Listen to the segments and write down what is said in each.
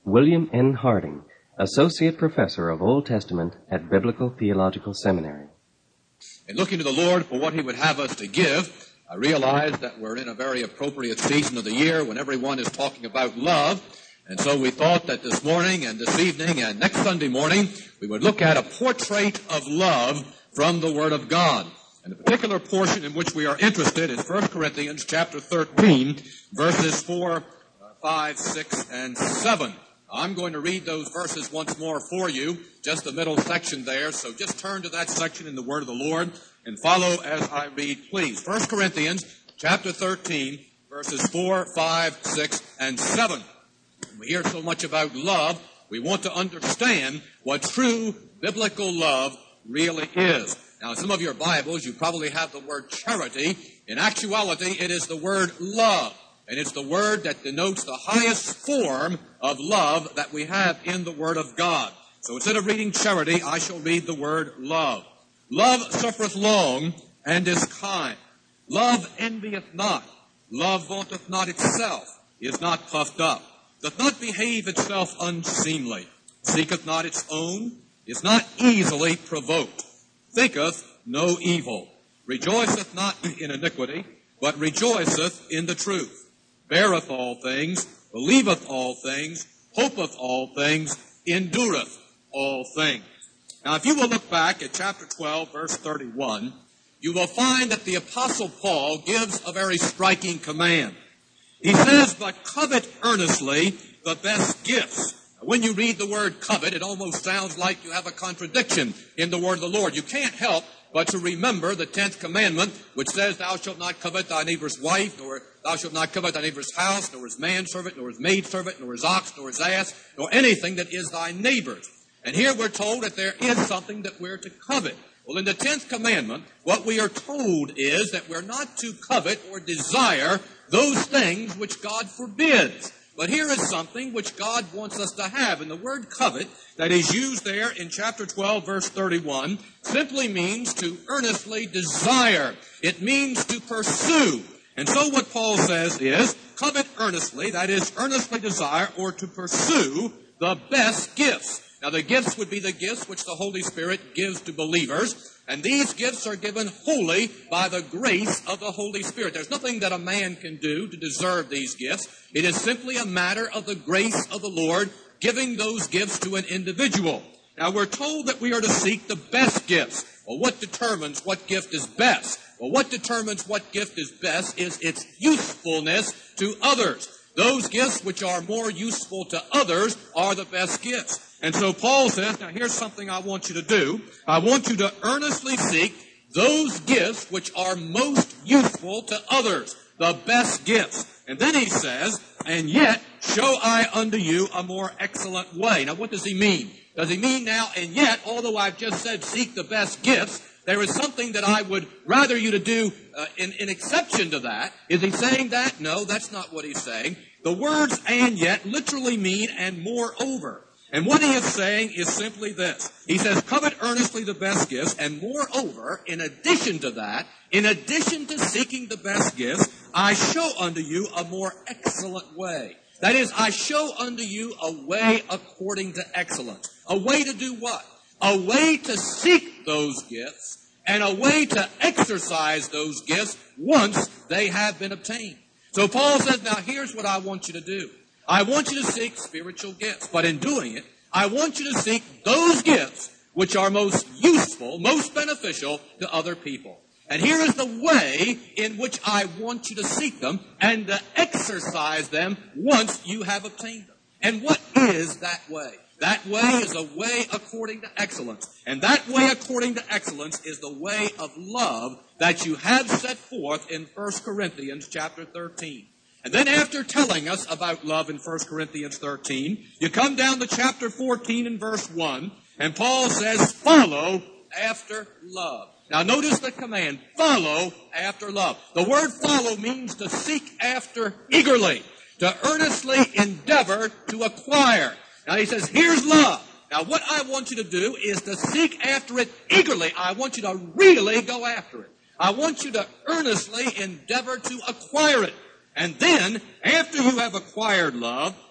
William N. Harding, Associate Professor of Old Testament at Biblical Theological Seminary. In looking to the Lord for what He would have us to give, I realize that we're in a very appropriate season of the year when everyone is talking about love. And so we thought that this morning and this evening and next Sunday morning, we would look at a portrait of love from the Word of God. And the particular portion in which we are interested is 1 Corinthians chapter 13, verses 4, 5, 6, and 7. I'm going to read those verses once more for you, just the middle section there. So just turn to that section in the Word of the Lord and follow as I read, please. 1 Corinthians chapter 13, verses 4, 5, 6, and 7. We hear so much about love, we want to understand what true biblical love really is. Now, in some of your Bibles, you probably have the word charity. In actuality, it is the word love. And it's the word that denotes the highest form of love that we have in the Word of God. So instead of reading charity, I shall read the word love. Love suffereth long and is kind. Love envieth not. Love vaunteth not itself, is not puffed up, doth not behave itself unseemly, seeketh not its own, is not easily provoked, thinketh no evil, rejoiceth not in iniquity, but rejoiceth in the truth, beareth all things, believeth all things, hopeth all things, endureth all things. Now, if you will look back at chapter 12, verse 31, you will find that the Apostle Paul gives a very striking command. He says, but covet earnestly the best gifts. When you read the word covet, it almost sounds like you have a contradiction in the word of the Lord. You can't help but to remember the 10th commandment, which says, thou shalt not covet thy neighbor's wife, nor thou shalt not covet thy neighbor's house, nor his manservant, nor his maidservant, nor his ox, nor his ass, nor anything that is thy neighbor's. And here we're told that there is something that we're to covet. Well, in the 10th commandment, what we are told is that we're not to covet or desire those things which God forbids. But here is something which God wants us to have. And the word covet that is used there in chapter 12, verse 31, simply means to earnestly desire. It means to pursue. And so what Paul says is, covet earnestly, that is, earnestly desire or to pursue the best gifts. Now, the gifts would be the gifts which the Holy Spirit gives to believers. And these gifts are given wholly by the grace of the Holy Spirit. There's nothing that a man can do to deserve these gifts. It is simply a matter of the grace of the Lord giving those gifts to an individual. Now, we're told that we are to seek the best gifts. Well, what determines what gift is best? Well, what determines what gift is best is its usefulness to others. Those gifts which are more useful to others are the best gifts. And so Paul says, now here's something I want you to do. I want you to earnestly seek those gifts which are most useful to others, the best gifts. And then he says, and yet show I unto you a more excellent way. Now what does he mean? Does he mean now, and yet, although I've just said seek the best gifts, there is something that I would rather you to do in exception to that? Is he saying that? No, that's not what he's saying. The words and yet literally mean and moreover. And what he is saying is simply this. He says, covet earnestly the best gifts, and moreover, in addition to that, in addition to seeking the best gifts, I show unto you a more excellent way. That is, I show unto you a way according to excellence. A way to do what? A way to seek those gifts, and a way to exercise those gifts once they have been obtained. So Paul says, now here's what I want you to do. I want you to seek spiritual gifts, but in doing it, I want you to seek those gifts which are most useful, most beneficial to other people. And here is the way in which I want you to seek them and to exercise them once you have obtained them. And what is that way? That way is a way according to excellence. And that way according to excellence is the way of love that you have set forth in 1 Corinthians chapter 13. And then after telling us about love in 1 Corinthians 13, you come down to chapter 14 and verse 1, and Paul says, follow after love. Now notice the command, follow after love. The word follow means to seek after eagerly, to earnestly endeavor to acquire. Now he says, here's love. Now what I want you to do is to seek after it eagerly. I want you to really go after it. I want you to earnestly endeavor to acquire it. And then, after you have acquired love,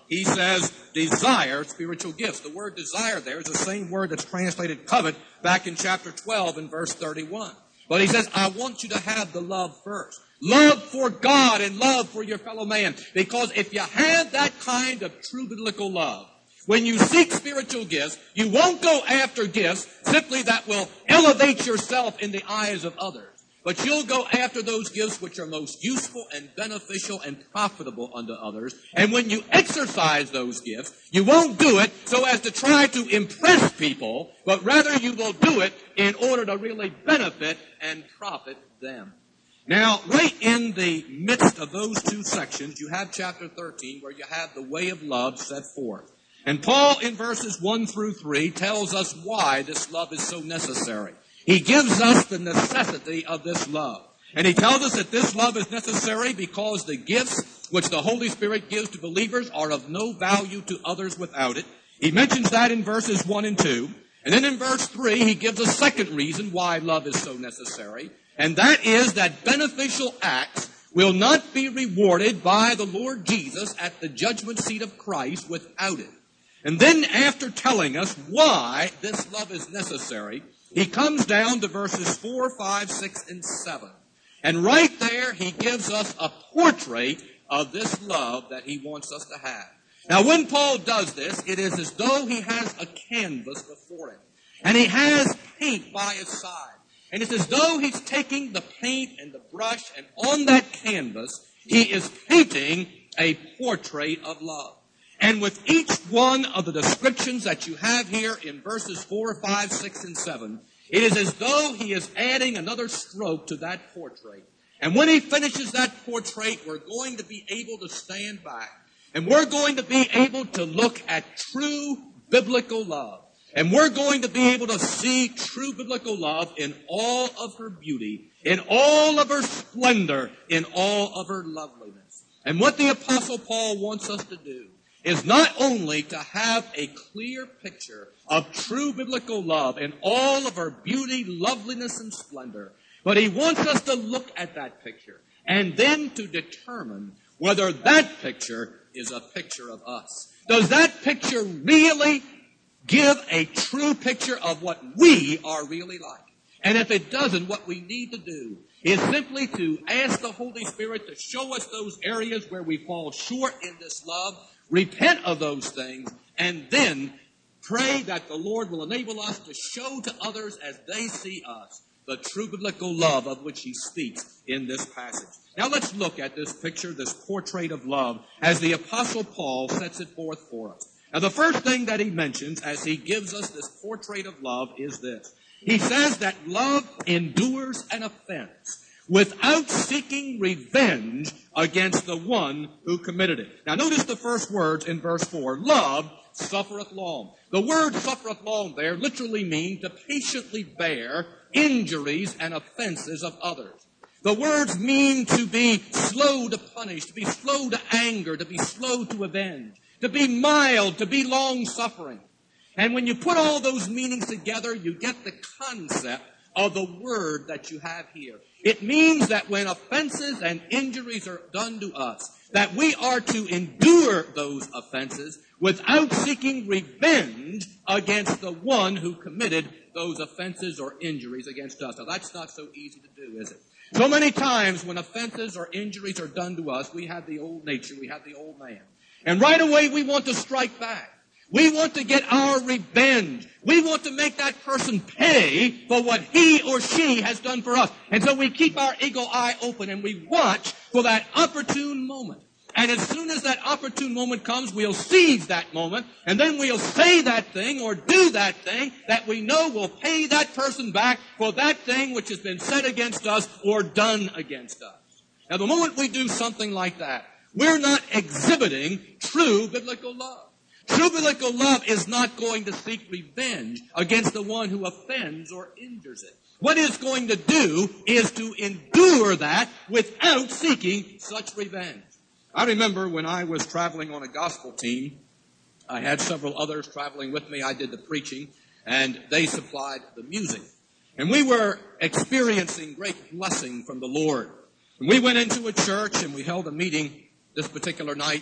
he says, desire spiritual gifts. The word desire there is the same word that's translated covet back in chapter 12 and verse 31. But he says, I want you to have the love first. Love for God and love for your fellow man. Because if you have that kind of true biblical love, when you seek spiritual gifts, you won't go after gifts simply that will elevate yourself in the eyes of others. But you'll go after those gifts which are most useful and beneficial and profitable unto others. And when you exercise those gifts, you won't do it so as to try to impress people, but rather you will do it in order to really benefit and profit them. Now, right in the midst of those two sections, you have chapter 13 where you have the way of love set forth. And Paul in verses 1 through 3 tells us why this love is so necessary. He gives us the necessity of this love. And he tells us that this love is necessary because the gifts which the Holy Spirit gives to believers are of no value to others without it. He mentions that in verses 1 and 2. And then in verse 3, he gives a second reason why love is so necessary. And that is that beneficial acts will not be rewarded by the Lord Jesus at the judgment seat of Christ without it. And then after telling us why this love is necessary, he comes down to verses 4, 5, 6, and 7. And right there, he gives us a portrait of this love that he wants us to have. Now, when Paul does this, it is as though he has a canvas before him. And he has paint by his side. And it's as though he's taking the paint and the brush, and on that canvas, he is painting a portrait of love. And with each one of the descriptions that you have here in verses 4, 5, 6, and 7, it is as though he is adding another stroke to that portrait. And when he finishes that portrait, we're going to be able to stand back. And we're going to be able to look at true biblical love. And we're going to be able to see true biblical love in all of her beauty, in all of her splendor, in all of her loveliness. And what the Apostle Paul wants us to do is not only to have a clear picture of true biblical love in all of her beauty, loveliness, and splendor, but he wants us to look at that picture and then to determine whether that picture is a picture of us. Does that picture really give a true picture of what we are really like? And if it doesn't, what we need to do is simply to ask the Holy Spirit to show us those areas where we fall short in this love, repent of those things, and then pray that the Lord will enable us to show to others as they see us the true biblical love of which he speaks in this passage. Now let's look at this picture, this portrait of love, as the Apostle Paul sets it forth for us. Now the first thing that he mentions as he gives us this portrait of love is this. He says that love endures an offense without seeking revenge against the one who committed it. Now notice the first words in verse 4. Love suffereth long. The word suffereth long there literally means to patiently bear injuries and offenses of others. The words mean to be slow to punish, to be slow to anger, to be slow to avenge, to be mild, to be long-suffering. And when you put all those meanings together, you get the concept of the word that you have here. It means that when offenses and injuries are done to us, that we are to endure those offenses without seeking revenge against the one who committed those offenses or injuries against us. Now, that's not so easy to do, is it? So many times when offenses or injuries are done to us, we have the old nature, we have the old man. And right away we want to strike back. We want to get our revenge. We want to make that person pay for what he or she has done for us. And so we keep our eagle eye open and we watch for that opportune moment. And as soon as that opportune moment comes, we'll seize that moment, and then we'll say that thing or do that thing that we know will pay that person back for that thing which has been said against us or done against us. Now, the moment we do something like that, we're not exhibiting true biblical love. True biblical love is not going to seek revenge against the one who offends or injures it. What it's going to do is to endure that without seeking such revenge. I remember when I was traveling on a gospel team, I had several others traveling with me. I did the preaching, and they supplied the music. And we were experiencing great blessing from the Lord. And we went into a church, and we held a meeting this particular night.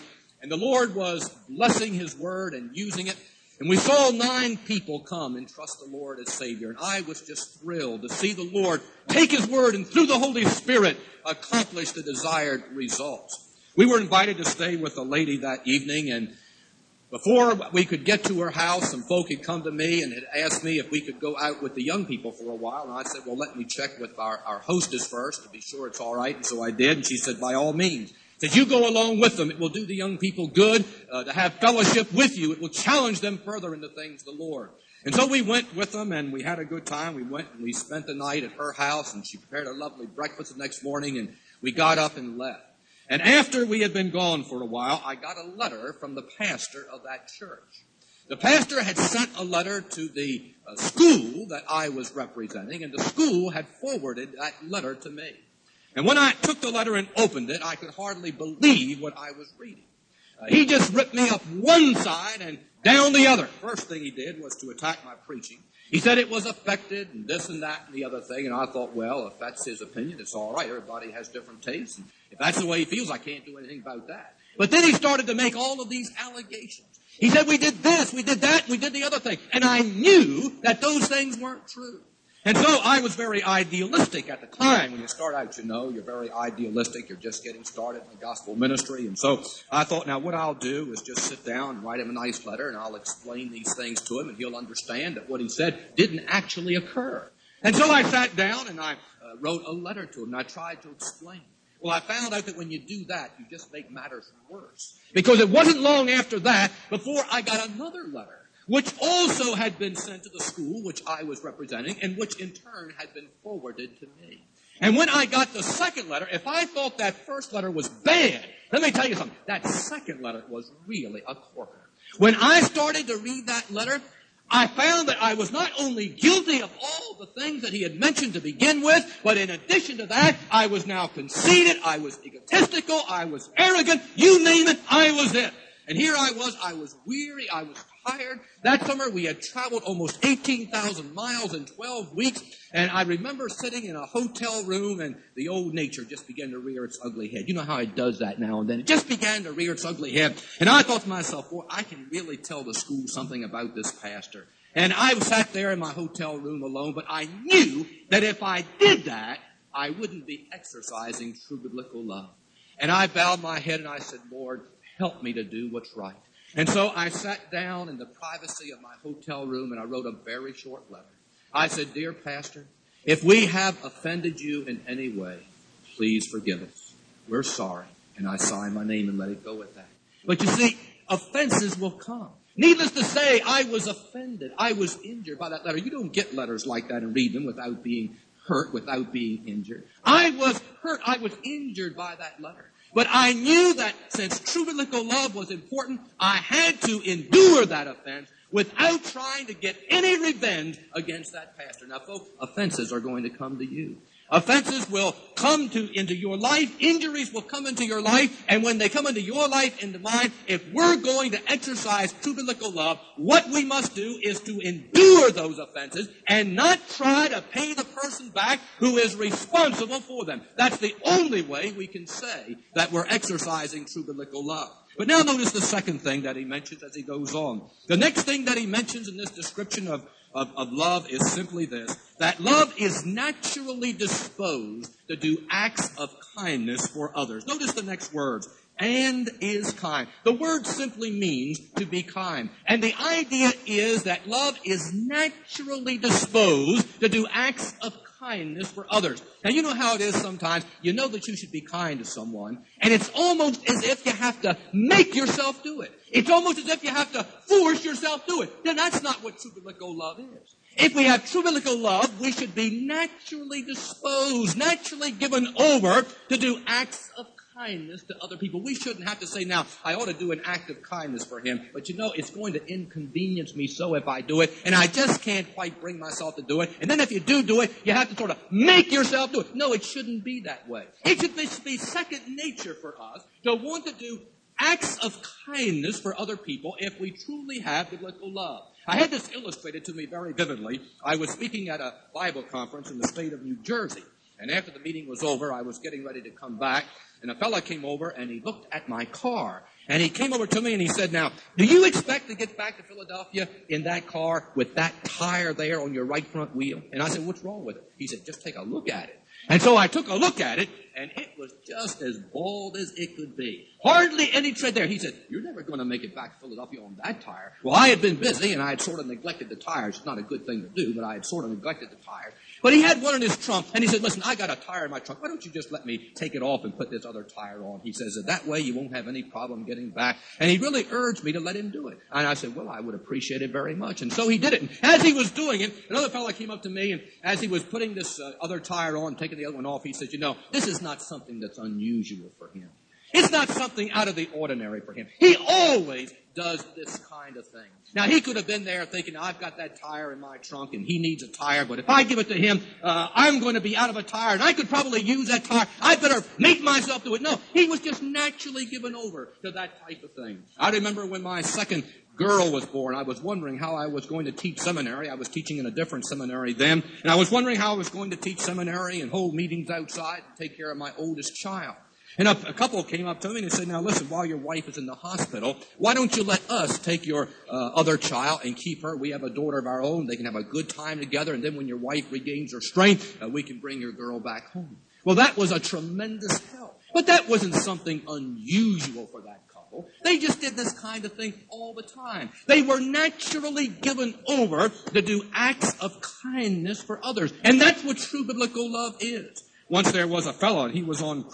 And the Lord was blessing His Word and using it. And we saw 9 people come and trust the Lord as Savior. And I was just thrilled to see the Lord take His Word and through the Holy Spirit accomplish the desired results. We were invited to stay with a lady that evening, and before we could get to her house, some folk had come to me and had asked me if we could go out with the young people for a while. And I said, well, let me check with our hostess first to be sure it's all right. And so I did. And she said, by all means. She said, you go along with them. It will do the young people good to have fellowship with you. It will challenge them further in the things of the Lord. And so we went with them, and we had a good time. We went and we spent the night at her house, and she prepared a lovely breakfast the next morning, and we got up and left. And after we had been gone for a while, I got a letter from the pastor of that church. The pastor had sent a letter to the school that I was representing, and the school had forwarded that letter to me. And when I took the letter and opened it, I could hardly believe what I was reading. He just ripped me up one side and down the other. First thing he did was to attack my preaching. He said it was affected and this and that and the other thing. And I thought, well, if that's his opinion, it's all right. Everybody has different tastes. And if that's the way he feels, I can't do anything about that. But then he started to make all of these allegations. He said, we did this, we did that, we did the other thing. And I knew that those things weren't true. And so I was very idealistic at the time. When you start out, you know, you're very idealistic. You're just getting started in the gospel ministry. And so I thought, now what I'll do is just sit down and write him a nice letter, and I'll explain these things to him, and he'll understand that what he said didn't actually occur. And so I sat down, and I wrote a letter to him, and I tried to explain. Well, I found out that when you do that, you just make matters worse. Because it wasn't long after that before I got another letter, which also had been sent to the school which I was representing, and which in turn had been forwarded to me. And when I got the second letter, if I thought that first letter was bad, let me tell you something, that second letter was really a corker. When I started to read that letter, I found that I was not only guilty of all the things that he had mentioned to begin with, but in addition to that, I was now conceited, I was egotistical, I was arrogant, you name it, I was it. And here I was weary, I was tired. That summer we had traveled almost 18,000 miles in 12 weeks. And I remember sitting in a hotel room, and the old nature just began to rear its ugly head. You know how it does that now and then. It just began to rear its ugly head. And I thought to myself, boy, I can really tell the school something about this pastor. And I sat there in my hotel room alone, but I knew that if I did that, I wouldn't be exercising true biblical love. And I bowed my head and I said, Lord, help me to do what's right. And so I sat down in the privacy of my hotel room and I wrote a very short letter. I said, dear pastor, if we have offended you in any way, please forgive us. We're sorry. And I signed my name and let it go at that. But you see, offenses will come. Needless to say, I was offended. I was injured by that letter. You don't get letters like that and read them without being hurt, without being injured. I was hurt. I was injured by that letter. But I knew that since true biblical love was important, I had to endure that offense without trying to get any revenge against that pastor. Now, folks, offenses are going to come to you. Offenses will come into your life. Injuries will come into your life. And when they come into your life, into mine, if we're going to exercise true biblical love, what we must do is to endure those offenses and not try to pay the person back who is responsible for them. That's the only way we can say that we're exercising true biblical love. But now notice the second thing that he mentions as he goes on. The next thing that he mentions in this description of love is simply this, that love is naturally disposed to do acts of kindness for others. Notice the next words, and is kind. The word simply means to be kind. And the idea is that love is naturally disposed to do acts of kindness for others. Now, you know how it is sometimes. You know that you should be kind to someone, and it's almost as if you have to make yourself do it. It's almost as if you have to force yourself to it. Now, that's not what true biblical love is. If we have true biblical love, we should be naturally disposed, naturally given over to do acts of kindness to other people. We shouldn't have to say, now, I ought to do an act of kindness for him, but you know, it's going to inconvenience me so if I do it, and I just can't quite bring myself to do it. And then if you do it, you have to sort of make yourself do it. No, it shouldn't be that way. It should be second nature for us to want to do acts of kindness for other people if we truly have biblical love. I had this illustrated to me very vividly. I was speaking at a Bible conference in the state of New Jersey. And after the meeting was over, I was getting ready to come back, and a fellow came over, and he looked at my car. And he came over to me and he said, now, do you expect to get back to Philadelphia in that car with that tire there on your right front wheel? And I said, what's wrong with it? He said, just take a look at it. And so I took a look at it, and it was just as bald as it could be. Hardly any tread there. He said, you're never going to make it back to Philadelphia on that tire. Well, I had been busy, and I had sort of neglected the tires. It's not a good thing to do, but I had sort of neglected the tire. But he had one in his trunk, and he said, listen, I got a tire in my trunk. Why don't you just let me take it off and put this other tire on? He says, that way you won't have any problem getting back. And he really urged me to let him do it. And I said, well, I would appreciate it very much. And so he did it. And as he was doing it, another fellow came up to me, and as he was putting this other tire on, taking the other one off, he said, this is not something that's unusual for him. It's not something out of the ordinary for him. He always does this kind of thing. Now, he could have been there thinking, I've got that tire in my trunk and he needs a tire, but if I give it to him, I'm going to be out of a tire and I could probably use that tire. I better make myself do it. No, he was just naturally given over to that type of thing. I remember when my second girl was born, I was wondering how I was going to teach seminary. I was teaching in a different seminary then, and I was wondering how I was going to teach seminary and hold meetings outside and take care of my oldest child. And a couple came up to me and said, now listen, while your wife is in the hospital, why don't you let us take your other child and keep her? We have a daughter of our own. They can have a good time together. And then when your wife regains her strength, we can bring your girl back home. Well, that was a tremendous help. But that wasn't something unusual for that couple. They just did this kind of thing all the time. They were naturally given over to do acts of kindness for others. And that's what true biblical love is. Once there was a fellow, and he was on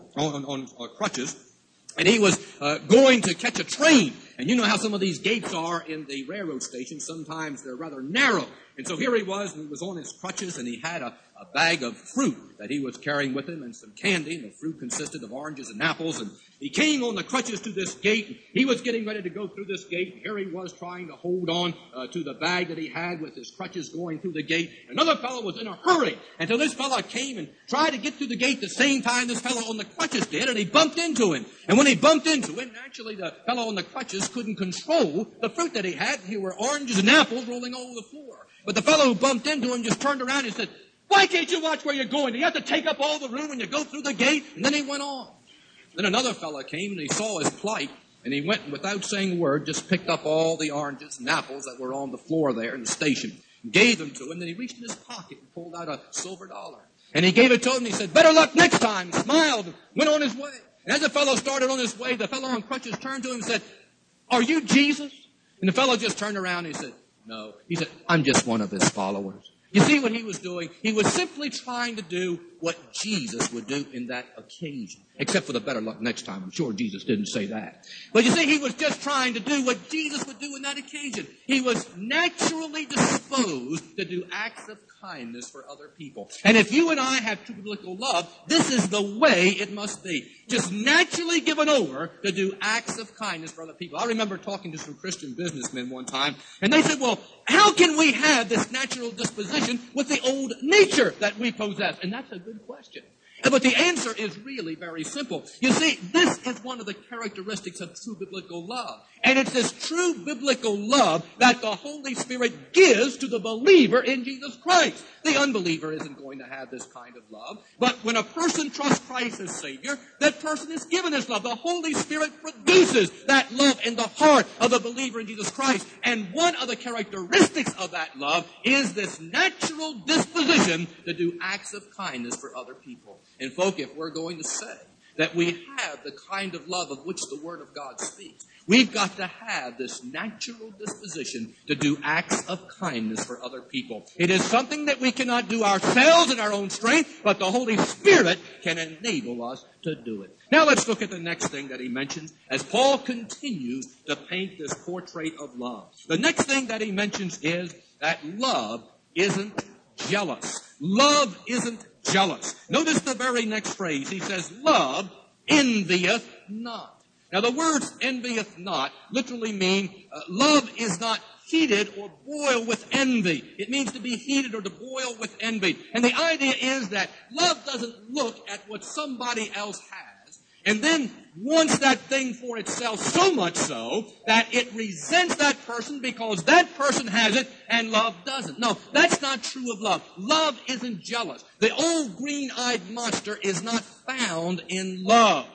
crutches, and he was going to catch a train. And you know how some of these gates are in the railroad station. Sometimes they're rather narrow. And so here he was, and he was on his crutches, and he had a bag of fruit that he was carrying with him and some candy. And the fruit consisted of oranges and apples. And he came on the crutches to this gate. He was getting ready to go through this gate. Here he was trying to hold on to the bag that he had with his crutches going through the gate. Another fellow was in a hurry. And so this fellow came and tried to get through the gate the same time this fellow on the crutches did, and he bumped into him. And when he bumped into him, naturally the fellow on the crutches couldn't control the fruit that he had. Here were oranges and apples rolling all over the floor. But the fellow who bumped into him just turned around and said, why can't you watch where you're going? Do you have to take up all the room when you go through the gate? And then he went on. Then another fellow came and he saw his plight, and he went without saying a word, just picked up all the oranges and apples that were on the floor there in the station, and gave them to him. Then he reached in his pocket and pulled out a silver dollar. And he gave it to him and he said, better luck next time. He smiled and went on his way. And as the fellow started on his way, the fellow on crutches turned to him and said, are you Jesus? And the fellow just turned around and he said, no. He said, I'm just one of his followers. You see what he was doing? He was simply trying to do what Jesus would do in that occasion. Except for the better luck next time. I'm sure Jesus didn't say that. But you see, he was just trying to do what Jesus would do in that occasion. He was naturally disposed to do acts of kindness for other people. And if you and I have true biblical love, this is the way it must be. Just naturally given over to do acts of kindness for other people. I remember talking to some Christian businessmen one time, and they said, well, how can we have this natural disposition with the old nature that we possess? And that's a good question. But the answer is really very simple. You see, this is one of the characteristics of true biblical love. And it's this true biblical love that the Holy Spirit gives to the believer in Jesus Christ. The unbeliever isn't going to have this kind of love. But when a person trusts Christ as Savior, that person is given this love. The Holy Spirit produces that love in the heart of the believer in Jesus Christ. And one of the characteristics of that love is this natural disposition to do acts of kindness for other people. And folk, if we're going to say that we have the kind of love of which the Word of God speaks, we've got to have this natural disposition to do acts of kindness for other people. It is something that we cannot do ourselves in our own strength, but the Holy Spirit can enable us to do it. Now let's look at the next thing that he mentions as Paul continues to paint this portrait of love. The next thing that he mentions is that love isn't jealous. Love isn't jealous. Notice the very next phrase. He says, love envieth not. Now the words envieth not literally mean love is not heated or boil with envy. It means to be heated or to boil with envy. And the idea is that love doesn't look at what somebody else has and then wants that thing for itself so much so that it resents that person because that person has it and love doesn't. No, that's not true of love. Love isn't jealous. The old green-eyed monster is not found in love.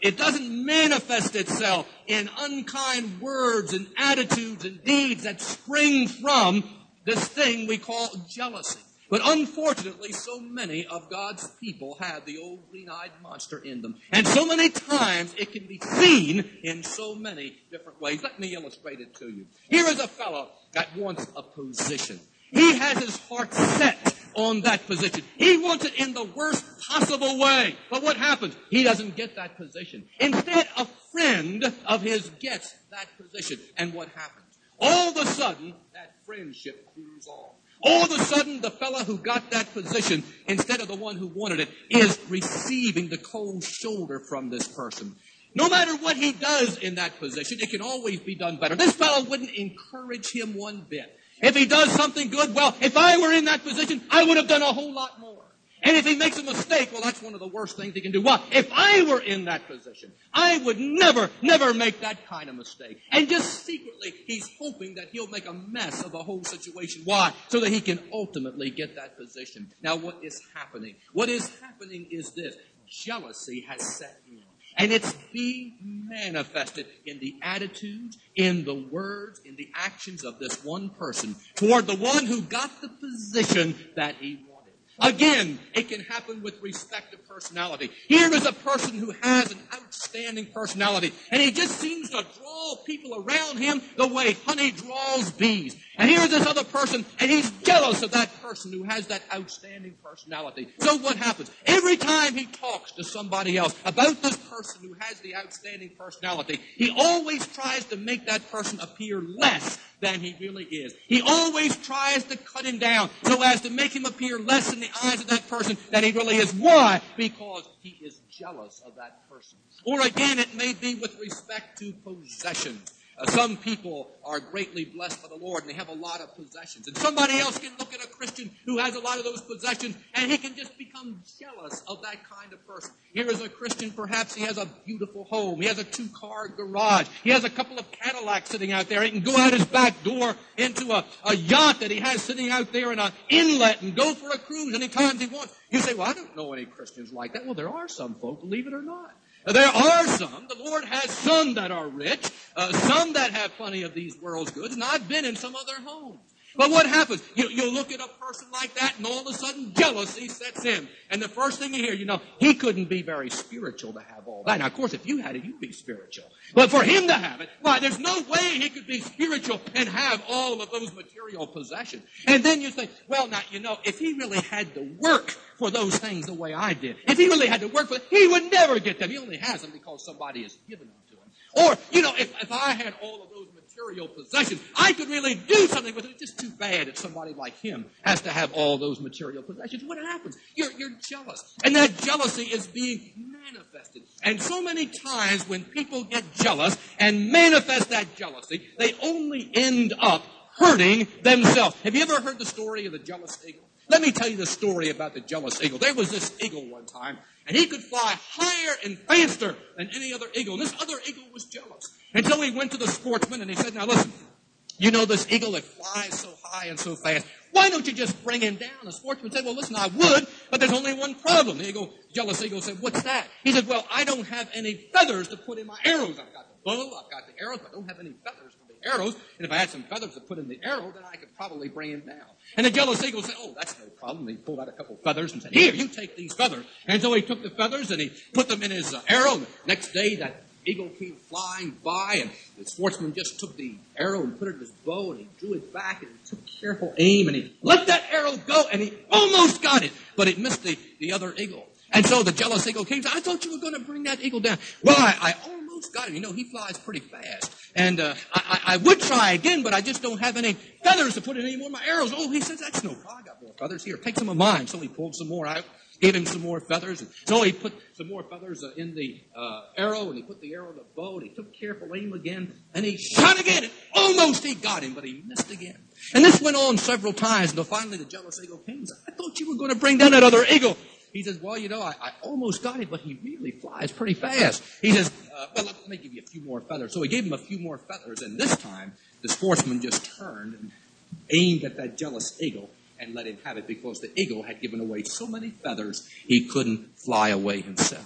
it doesn't manifest itself in unkind words and attitudes and deeds that spring from this thing we call jealousy. But unfortunately, so many of God's people have the old green-eyed monster in them. And so many times it can be seen in so many different ways. Let me illustrate it to you. Here is a fellow that wants a position. He has his heart set on that position. He wants it in the worst possible way. But what happens? He doesn't get that position. Instead, a friend of his gets that position. And what happens? All of a sudden, that friendship cools off. All of a sudden, the fellow who got that position, instead of the one who wanted it, is receiving the cold shoulder from this person. No matter what he does in that position, it can always be done better. This fellow wouldn't encourage him one bit. If he does something good, well, if I were in that position, I would have done a whole lot more. And if he makes a mistake, well, that's one of the worst things he can do. Why? If I were in that position, I would never make that kind of mistake. And just secretly, he's hoping that he'll make a mess of the whole situation. Why? So that he can ultimately get that position. Now, what is happening? What is happening is this. Jealousy has set in. And it's being manifested in the attitudes, in the words, in the actions of this one person toward the one who got the position that he wanted. Again, it can happen with respect to personality. Here is a person who has an outstanding personality, and he just seems to draw people around him the way honey draws bees. And here is this other person, and he's jealous of that person who has that outstanding personality. So what happens? Every time he talks to somebody else about this person who has the outstanding personality, he always tries to make that person appear less than he really is. He always tries to cut him down so as to make him appear less in the eyes of that person than he really is. Why? Because he is jealous of that person. Or again, it may be with respect to possessions. Some people are greatly blessed by the Lord and they have a lot of possessions. And somebody else can look at a Christian who has a lot of those possessions and he can just become jealous of that kind of person. Here is a Christian, perhaps he has a beautiful home. He has a 2-car garage. He has a couple of Cadillacs sitting out there. He can go out his back door into a yacht that he has sitting out there in an inlet and go for a cruise anytime he wants. You say, well, I don't know any Christians like that. Well, there are some folk, believe it or not. There are some. The Lord has some that are rich, some that have plenty of these world's goods, and I've been in some of their homes. But what happens? You look at a person like that, and all of a sudden jealousy sets in. And the first thing you hear, he couldn't be very spiritual to have all that. Now, of course, if you had it, you'd be spiritual. But for him to have it, why, there's no way he could be spiritual and have all of those material possessions. And then you say, well, now, if he really had to work for those things the way I did, if he really had to work for them, he would never get them. He only has them because somebody has given them to him. Or, if I had all of those material possessions, I could really do something with it. It's just too bad that somebody like him has to have all those material possessions. What happens? You're jealous. And that jealousy is being manifested. And so many times when people get jealous and manifest that jealousy, they only end up hurting themselves. Have you ever heard the story of the jealous eagle? Let me tell you the story about the jealous eagle. There was this eagle one time, and he could fly higher and faster than any other eagle. And this other eagle was jealous. And so he went to the sportsman and he said, now listen, this eagle that flies so high and so fast, why don't you just bring him down? The sportsman said, well, listen, I would, but there's only one problem. The jealous eagle said, what's that? He said, well, I don't have any feathers to put in my arrows. I've got the bow, I've got the arrows, but I don't have any feathers for the arrows. And if I had some feathers to put in the arrow, then I could probably bring him down. And the jealous eagle said, oh, that's no problem. He pulled out a couple of feathers and said, here, you take these feathers. And so he took the feathers and he put them in his arrow. And the next day, that eagle came flying by, and the sportsman just took the arrow and put it in his bow, and he drew it back, and he took careful aim, and he let that arrow go, and he almost got it, but it missed the other eagle. And so the jealous eagle came and said, I thought you were going to bring that eagle down. Well, I almost got him. He flies pretty fast. And I would try again, but I just don't have any feathers to put in any more of my arrows. Oh, he says, that's no problem. I got more feathers. Here, take some of mine. So he pulled some more out, gave him some more feathers. And so he put some more feathers in the arrow, and he put the arrow in the bow, and he took careful aim again, and he shot again, and almost he got him, but he missed again. And this went on several times until finally the jealous eagle came and said, I thought you were going to bring down that other eagle. He says, well, I almost got him, but he really flies pretty fast. He says, well, let me give you a few more feathers. So he gave him a few more feathers, and this time the sportsman just turned and aimed at that jealous eagle and let him have it because the eagle had given away so many feathers he couldn't fly away himself.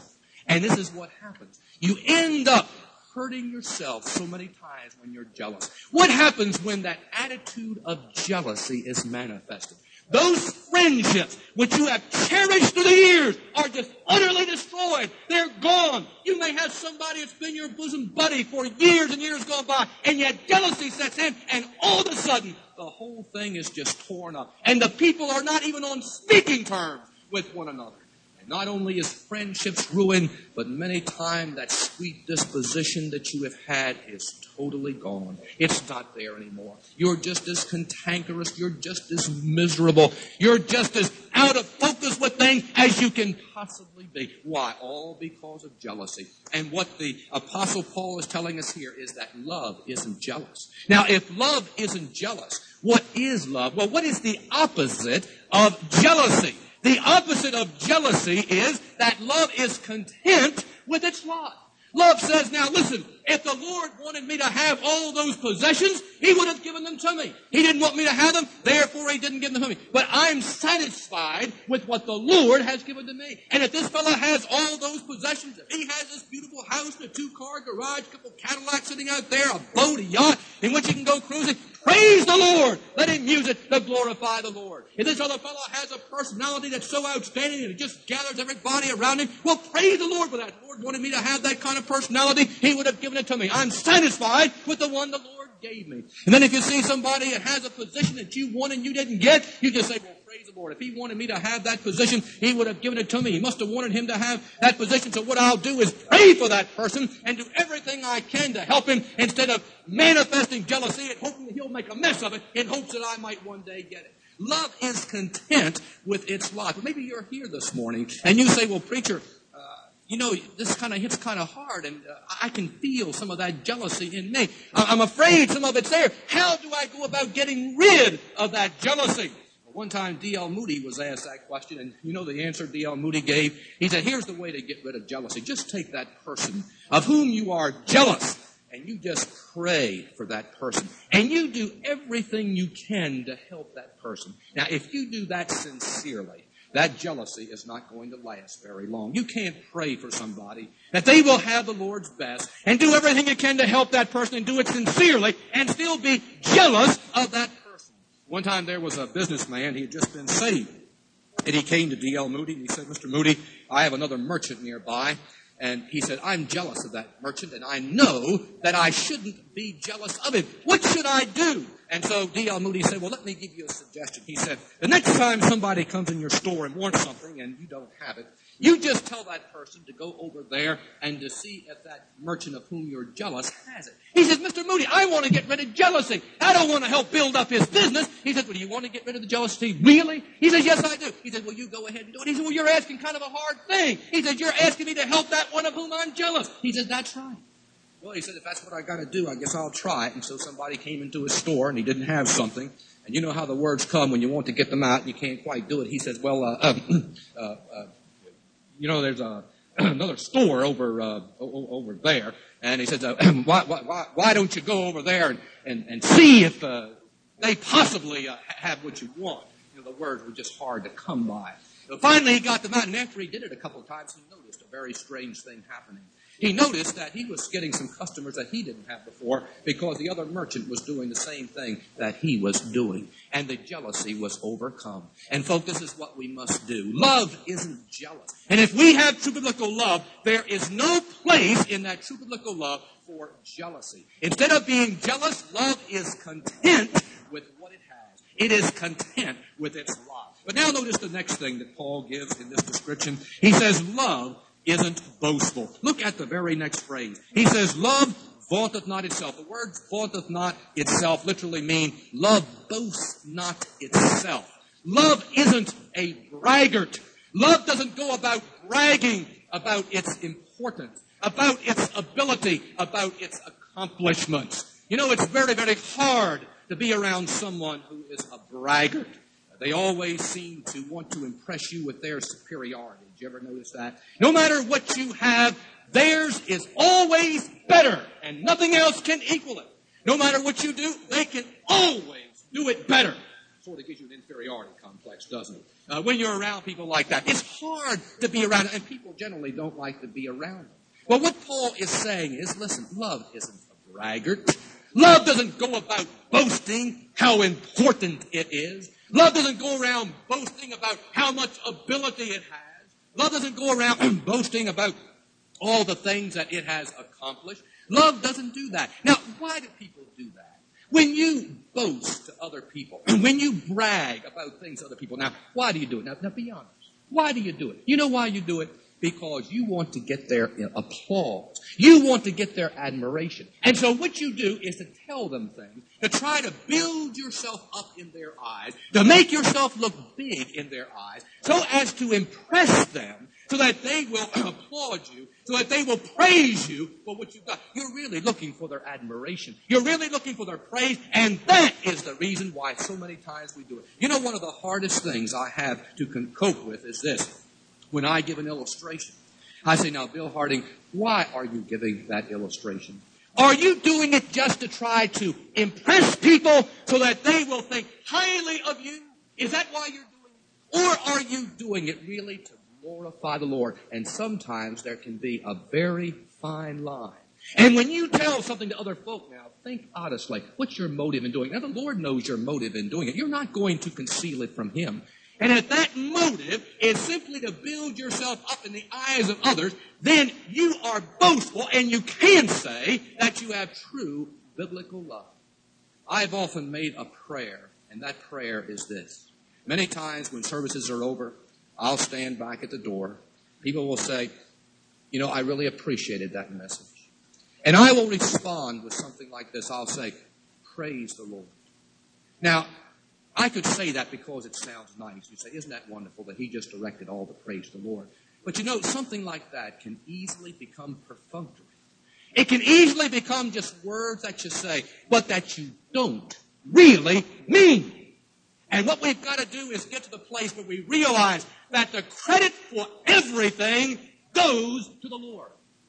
And this is what happens. You end up hurting yourself so many times when you're jealous. What happens when that attitude of jealousy is manifested? Those friendships which you have cherished through the years are just utterly destroyed. They're gone. You may have somebody that's been your bosom buddy for years and years gone by, and yet jealousy sets in, and all of a sudden, the whole thing is just torn up. And the people are not even on speaking terms with one another. Not only is friendships ruined, but many times that sweet disposition that you have had is totally gone. It's not there anymore. You're just as cantankerous. You're just as miserable. You're just as out of focus with things as you can possibly be. Why? All because of jealousy. And what the Apostle Paul is telling us here is that love isn't jealous. Now, if love isn't jealous, what is love? Well, what is the opposite of jealousy? The opposite of jealousy is that love is content with its lot. Love says, now listen, if the Lord wanted me to have all those possessions, He would have given them to me. He didn't want me to have them, therefore He didn't give them to me. But I'm satisfied with what the Lord has given to me. And if this fellow has all those possessions, if he has this beautiful house, a 2-car garage, a couple Cadillacs sitting out there, a boat, a yacht in which he can go cruising, praise the Lord. Let him use it to glorify the Lord. If this other fellow has a personality that's so outstanding and it just gathers everybody around him, well, praise the Lord for that. The Lord wanted me to have that kind of personality. He would have given it to me. I'm satisfied with the one the Lord gave me. And then if you see somebody that has a position that you want and you didn't get, you just say, well, praise the Lord. If He wanted me to have that position, He would have given it to me. He must have wanted him to have that position. So what I'll do is pray for that person and do everything I can to help him instead of manifesting jealousy and hoping that he'll make a mess of it in hopes that I might one day get it. Love is content with its lot. But maybe you're here this morning and you say, well, preacher, this kind of hits kind of hard, and I can feel some of that jealousy in me. I'm afraid some of it's there. How do I go about getting rid of that jealousy? Well, one time D.L. Moody was asked that question, and you know the answer D.L. Moody gave? He said, here's the way to get rid of jealousy. Just take that person of whom you are jealous, and you just pray for that person. And you do everything you can to help that person. Now, if you do that sincerely, that jealousy is not going to last very long. You can't pray for somebody that they will have the Lord's best and do everything you can to help that person and do it sincerely and still be jealous of that person. One time there was a businessman. He had just been saved. And he came to D.L. Moody and he said, Mr. Moody, I have another merchant nearby. And he said, I'm jealous of that merchant, and I know that I shouldn't be jealous of him. What should I do? And so D.L. Moody said, well, let me give you a suggestion. He said, the next time somebody comes in your store and wants something and you don't have it, you just tell that person to go over there and to see if that merchant of whom you're jealous has it. He says, Mr. Moody, I want to get rid of jealousy. I don't want to help build up his business. He said, well, do you want to get rid of the jealousy? Really? He says, yes, I do. He said, well, you go ahead and do it. He said, well, you're asking kind of a hard thing. He said, you're asking me to help that one of whom I'm jealous. He said, that's right. Well, he said, if that's what I got to do, I guess I'll try it. And so somebody came into his store and he didn't have something. And you know how the words come when you want to get them out and you can't quite do it. He says, well, there's another store over there. And he says, why don't you go over there and see if they possibly have what you want? You know, the words were just hard to come by. So finally, he got them out, and after he did it a couple of times, he noticed a very strange thing happening. He noticed that he was getting some customers that he didn't have before because the other merchant was doing the same thing that he was doing. And the jealousy was overcome. And folks, this is what we must do. Love isn't jealous. And if we have true biblical love, there is no place in that true biblical love for jealousy. Instead of being jealous, love is content with what it has. It is content with its lot. But now notice the next thing that Paul gives in this description. He says love isn't boastful. Look at the very next phrase. He says, love vaunteth not itself. The word vaunteth not itself literally means love boasts not itself. Love isn't a braggart. Love doesn't go about bragging about its importance, about its ability, about its accomplishments. You know, it's very, very hard to be around someone who is a braggart. They always seem to want to impress you with their superiority. Did you ever notice that? No matter what you have, theirs is always better, and nothing else can equal it. No matter what you do, they can always do it better. sort of gives you an inferiority complex, doesn't it? When you're around people like that, it's hard to be around them, and people generally don't like to be around them. Well, what Paul is saying is, listen, love isn't a braggart. Love doesn't go about boasting how important it is. Love doesn't go around boasting about how much ability it has. Love doesn't go around boasting about all the things that it has accomplished. Love doesn't do that. Now, why do people do that? When you boast to other people, when you brag about things to other people, now, why do you do it? Now, be honest. Why do you do it? You know why you do it? Because you want to get their applause. You want to get their admiration. And so what you do is to tell them things, to try to build yourself up in their eyes, to make yourself look big in their eyes, so as to impress them, so that they will applaud you, so that they will praise you for what you've done. You're really looking for their admiration. You're really looking for their praise, and that is the reason why so many times we do it. You know, one of the hardest things I have to cope with is this. When I give an illustration, I say, now, Bill Harding, why are you giving that illustration? Are you doing it just to try to impress people so that they will think highly of you? Is that why you're doing it? Or are you doing it really to glorify the Lord? And sometimes there can be a very fine line. And when you tell something to other folk now, think honestly, what's your motive in doing it? Now, the Lord knows your motive in doing it. You're not going to conceal it from Him. And if that motive is simply to build yourself up in the eyes of others, then you are boastful, and you can say that you have true biblical love. I've often made a prayer, and that prayer is this. Many times when services are over, I'll stand back at the door. People will say, you know, I really appreciated that message. And I will respond with something like this. I'll say, praise the Lord. Now, I could say that because it sounds nice. You say, isn't that wonderful that He just directed all the praise to the Lord? But you know, something like that can easily become perfunctory. It can easily become just words that you say, but that you don't really mean. And what we've got to do is get to the place where we realize that the credit for everything goes to the Lord.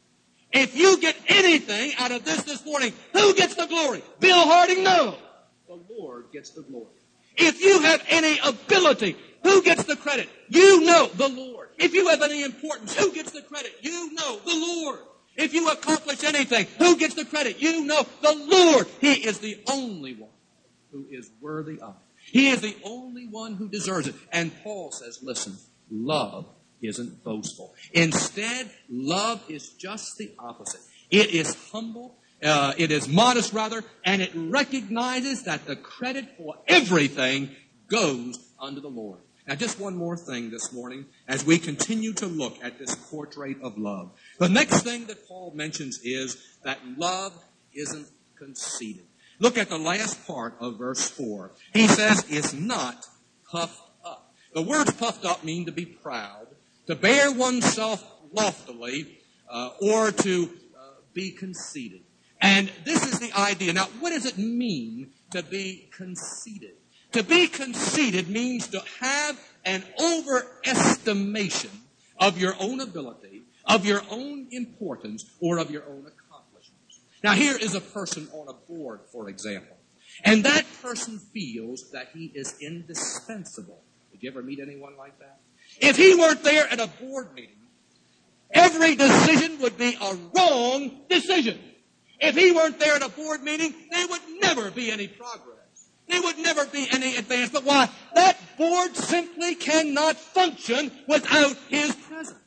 If you get anything out of this morning, who gets the glory? Bill Harding? No. The Lord gets the glory. If you have any ability, who gets the credit? You know, the Lord. If you have any importance, who gets the credit? You know, the Lord. If you accomplish anything, who gets the credit? You know, the Lord. He is the only one who is worthy of it. He is the only one who deserves it. And Paul says, listen, love isn't boastful. Instead, love is just the opposite. It is humble. It is modest, rather, and it recognizes that the credit for everything goes unto the Lord. Now, just one more thing this morning as we continue to look at this portrait of love. The next thing that Paul mentions is that love isn't conceited. Look at the last part of verse 4. He says, it's not puffed up. The words puffed up mean to be proud, to bear oneself loftily, or to be conceited. And this is the idea. Now, what does it mean to be conceited? To be conceited means to have an overestimation of your own ability, of your own importance, or of your own accomplishments. Now, here is a person on a board, for example, and that person feels that he is indispensable. Did you ever meet anyone like that? If he weren't there at a board meeting, every decision would be a wrong decision. If he weren't there at a board meeting, there would never be any progress. There would never be any advancement. Why? That board simply cannot function without his presence.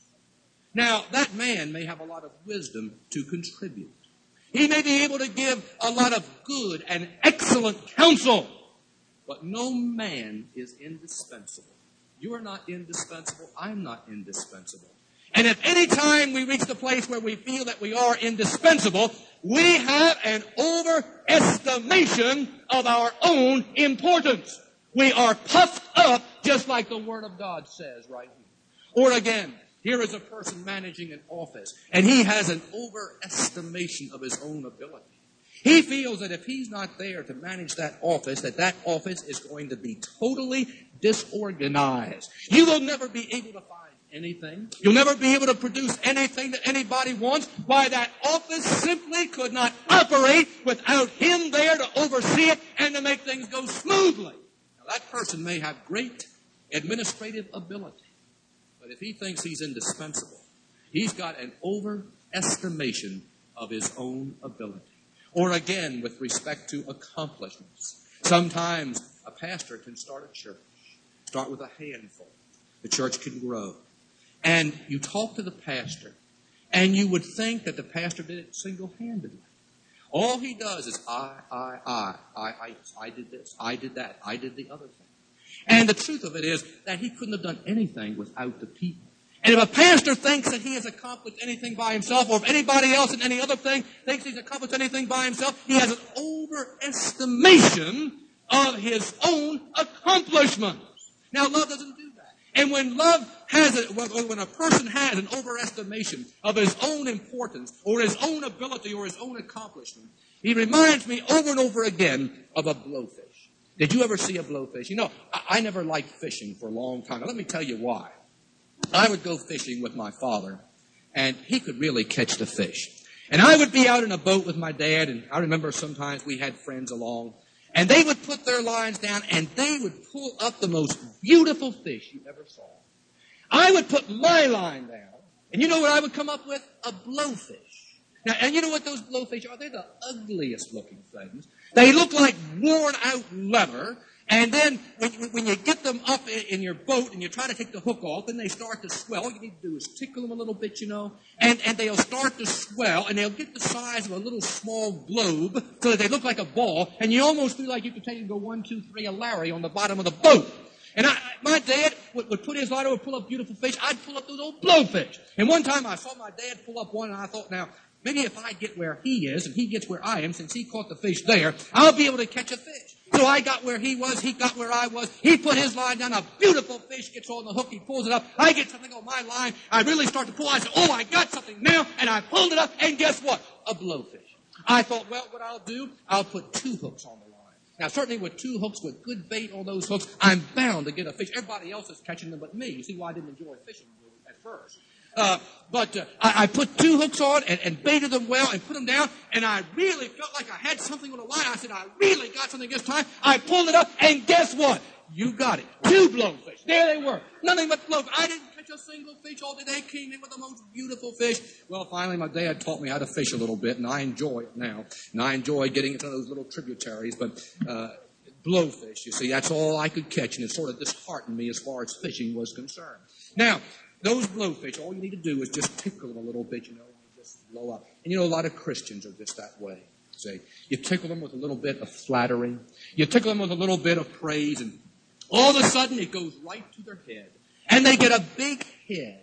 Now, that man may have a lot of wisdom to contribute. He may be able to give a lot of good and excellent counsel. But no man is indispensable. You are not indispensable. I'm not indispensable. And if any time we reach the place where we feel that we are indispensable, we have an overestimation of our own importance. We are puffed up just like the Word of God says right here. Or again, here is a person managing an office, and he has an overestimation of his own ability. He feels that if he's not there to manage that office office is going to be totally disorganized. You will never be able to find anything. You'll never be able to produce anything that anybody wants. Why, that office simply could not operate without him there to oversee it and to make things go smoothly. Now, Now, that person may have great administrative ability, but if he thinks he's indispensable, he's got an overestimation of his own ability. Or again, with respect to accomplishments. Sometimes a pastor can start a church. Start with a handful. The church can grow. And you talk to the pastor, and you would think that the pastor did it single-handedly. All he does is I did this, I did that, I did the other thing. And the truth of it is that he couldn't have done anything without the people. And if a pastor thinks that he has accomplished anything by himself, or if anybody else in any other thing thinks he's accomplished anything by himself, he has an overestimation of his own accomplishments. Now, love doesn't do that. And when when a person has an overestimation of his own importance, or his own ability, or his own accomplishment, he reminds me over and over again of a blowfish. Did you ever see a blowfish? You know, I never liked fishing for a long time. Now, let me tell you why. I would go fishing with my father, and he could really catch the fish. And I would be out in a boat with my dad, and I remember sometimes we had friends along, and they would put their lines down, and they would pull up the most beautiful fish you ever saw. I would put my line down, and you know what I would come up with? A blowfish. Now, and you know what those blowfish are? They're the ugliest looking things. They look like worn out leather. And then when you get them up in your boat and you try to take the hook off, then they start to swell. All you need to do is tickle them a little bit, you know, and they'll start to swell, and they'll get the size of a little small globe so that they look like a ball, and you almost feel like you could take and go 1, 2, 3, a Larry on the bottom of the boat. And my dad would put his line over, pull up beautiful fish. I'd pull up those old blowfish. And one time I saw my dad pull up one, and I thought, now, maybe if I get where he is and he gets where I am, since he caught the fish there, I'll be able to catch a fish. So I got where he was, he got where I was, he put his line down, a beautiful fish gets on the hook, he pulls it up, I get something on my line, I really start to pull, I said, oh, I got something now, and I pulled it up, and guess what? A blowfish. I thought, well, what I'll do, I'll put 2 hooks on the line. Now, certainly with 2 hooks, with good bait on those hooks, I'm bound to get a fish. Everybody else is catching them but me. You see why I didn't enjoy fishing at first. But I put 2 hooks on and baited them well and put them down, and I really felt like I had something on the line. I said, I really got something this time. I pulled it up, and guess what? You got it. 2 blowfish. There they were. Nothing but blowfish. I didn't catch a single fish all day. They came in with the most beautiful fish. Well, finally, my dad taught me how to fish a little bit, and I enjoy it now. And I enjoy getting into those little tributaries, but blowfish, you see, that's all I could catch, and it sort of disheartened me as far as fishing was concerned. Now, those blowfish, all you need to do is just tickle them a little bit, you know, and just blow up. And you know, a lot of Christians are just that way. See, you tickle them with a little bit of flattery. You tickle them with a little bit of praise, and all of a sudden it goes right to their head. And they get a big head,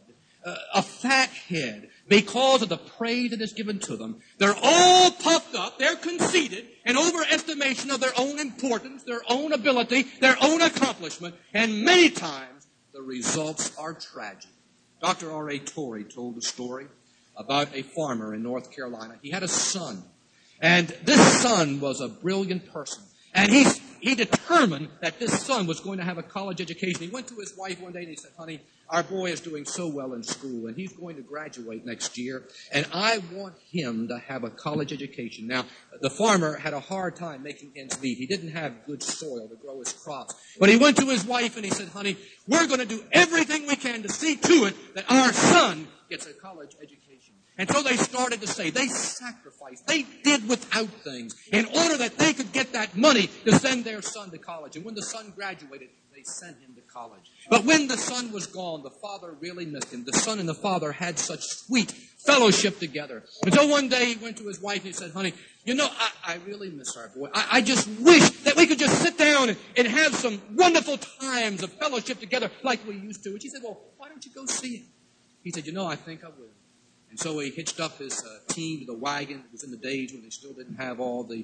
a fat head, because of the praise that is given to them. They're all puffed up. They're conceited, an overestimation of their own importance, their own ability, their own accomplishment. And many times the results are tragic. Dr. R.A. Torrey told a story about a farmer in North Carolina. He had a son, and this son was a brilliant person. And he determined that this son was going to have a college education. He went to his wife one day and he said, honey, our boy is doing so well in school, and he's going to graduate next year, and I want him to have a college education. Now, the farmer had a hard time making ends meet. He didn't have good soil to grow his crops. But he went to his wife and he said, honey, we're going to do everything we can to see to it that our son gets a college education. And so they started to say, they sacrificed, they did without things in order that they could get that money to send their son to college. And when the son graduated, they sent him to college. But when the son was gone, the father really missed him. The son and the father had such sweet fellowship together. And so one day he went to his wife and he said, honey, you know, I really miss our boy. I just wish that we could just sit down and have some wonderful times of fellowship together like we used to. And she said, well, why don't you go see him? He said, you know, I think I will. And so he hitched up his team to the wagon. It was in the days when they still didn't have all the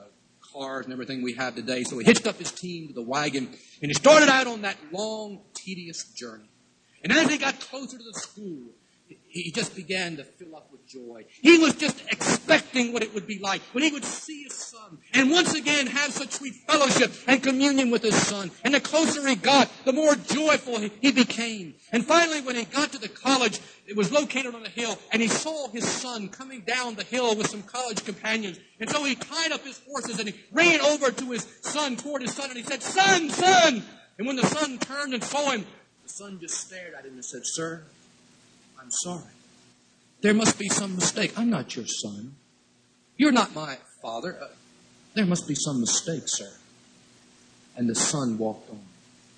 cars and everything we have today. So he hitched up his team to the wagon, and he started out on that long, tedious journey. And as he got closer to the school, he just began to fill up with joy. He was just expecting what it would be like when he would see his son and once again have such sweet fellowship and communion with his son. And the closer he got, the more joyful he became. And finally, when he got to the college, it was located on a hill, and he saw his son coming down the hill with some college companions. And so he tied up his horses and he ran over to his son, toward his son, and he said, "Son, son!" And when the son turned and saw him, the son just stared at him and said, "Sir, I'm sorry. There must be some mistake. I'm not your son. You're not my father. There must be some mistake, sir." And the son walked on.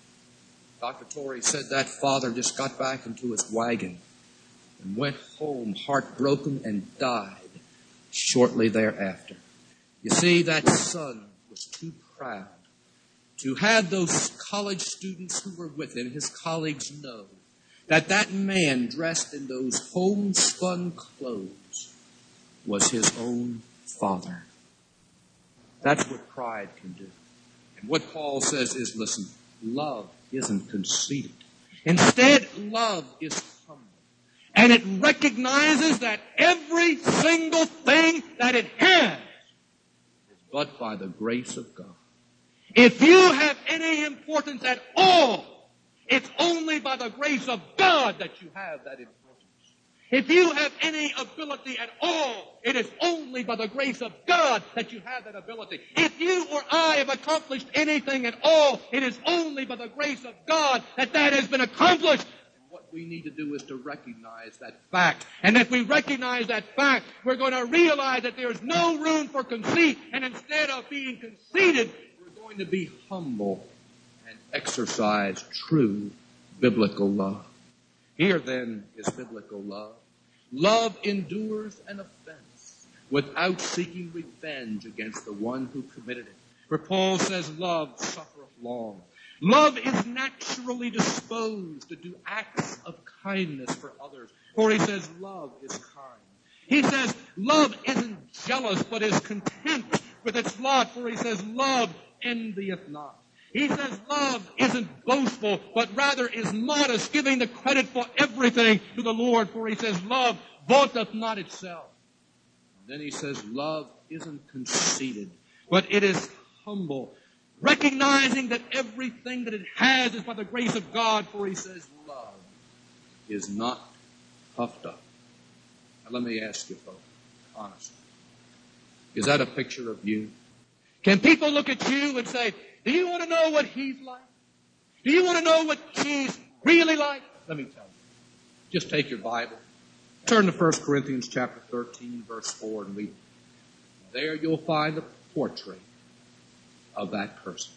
Dr. Torrey said that father just got back into his wagon and went home heartbroken and died shortly thereafter. You see, that son was too proud to have those college students who were with him, his colleagues, know that that man dressed in those homespun clothes was his own father. That's what pride can do. And what Paul says is, listen, love isn't conceited. Instead, love is humble. And it recognizes that every single thing that it has is but by the grace of God. If you have any importance at all, it's only by the grace of God that you have that importance. If you have any ability at all, it is only by the grace of God that you have that ability. If you or I have accomplished anything at all, it is only by the grace of God that that has been accomplished. And what we need to do is to recognize that fact. And if we recognize that fact, we're going to realize that there's no room for conceit. And instead of being conceited, we're going to be humble and exercise true biblical love. Here then is biblical love. Love endures an offense without seeking revenge against the one who committed it. For Paul says, love suffereth long. Love is naturally disposed to do acts of kindness for others. For he says, love is kind. He says, love isn't jealous, but is content with its lot. For he says, love envieth not. He says love isn't boastful, but rather is modest, giving the credit for everything to the Lord. For he says love vaunteth not itself. And then he says love isn't conceited, but it is humble, recognizing that everything that it has is by the grace of God. For he says love is not puffed up. Now let me ask you folks, honestly, is that a picture of you? Can people look at you and say, do you want to know what he's like? Do you want to know what she's really like? Let me tell you. Just take your Bible. Turn to 1 Corinthians chapter 13, verse 4 and read it. There you'll find a portrait of that person.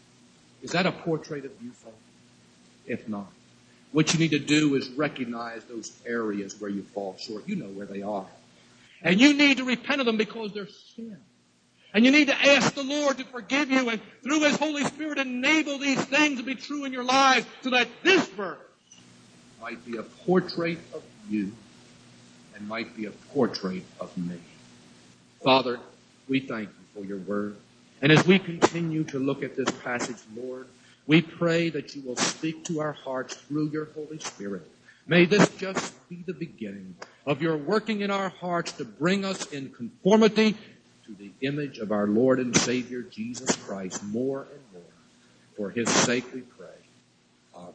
Is that a portrait of you, folks? If not, what you need to do is recognize those areas where you fall short. You know where they are. And you need to repent of them because they're sin. And you need to ask the Lord to forgive you and through His Holy Spirit enable these things to be true in your lives so that this verse might be a portrait of you and might be a portrait of me. Father, we thank you for your word. And as we continue to look at this passage, Lord, we pray that you will speak to our hearts through your Holy Spirit. May this just be the beginning of your working in our hearts to bring us in conformity to the image of our Lord and Savior, Jesus Christ, more and more. For his sake we pray. Amen.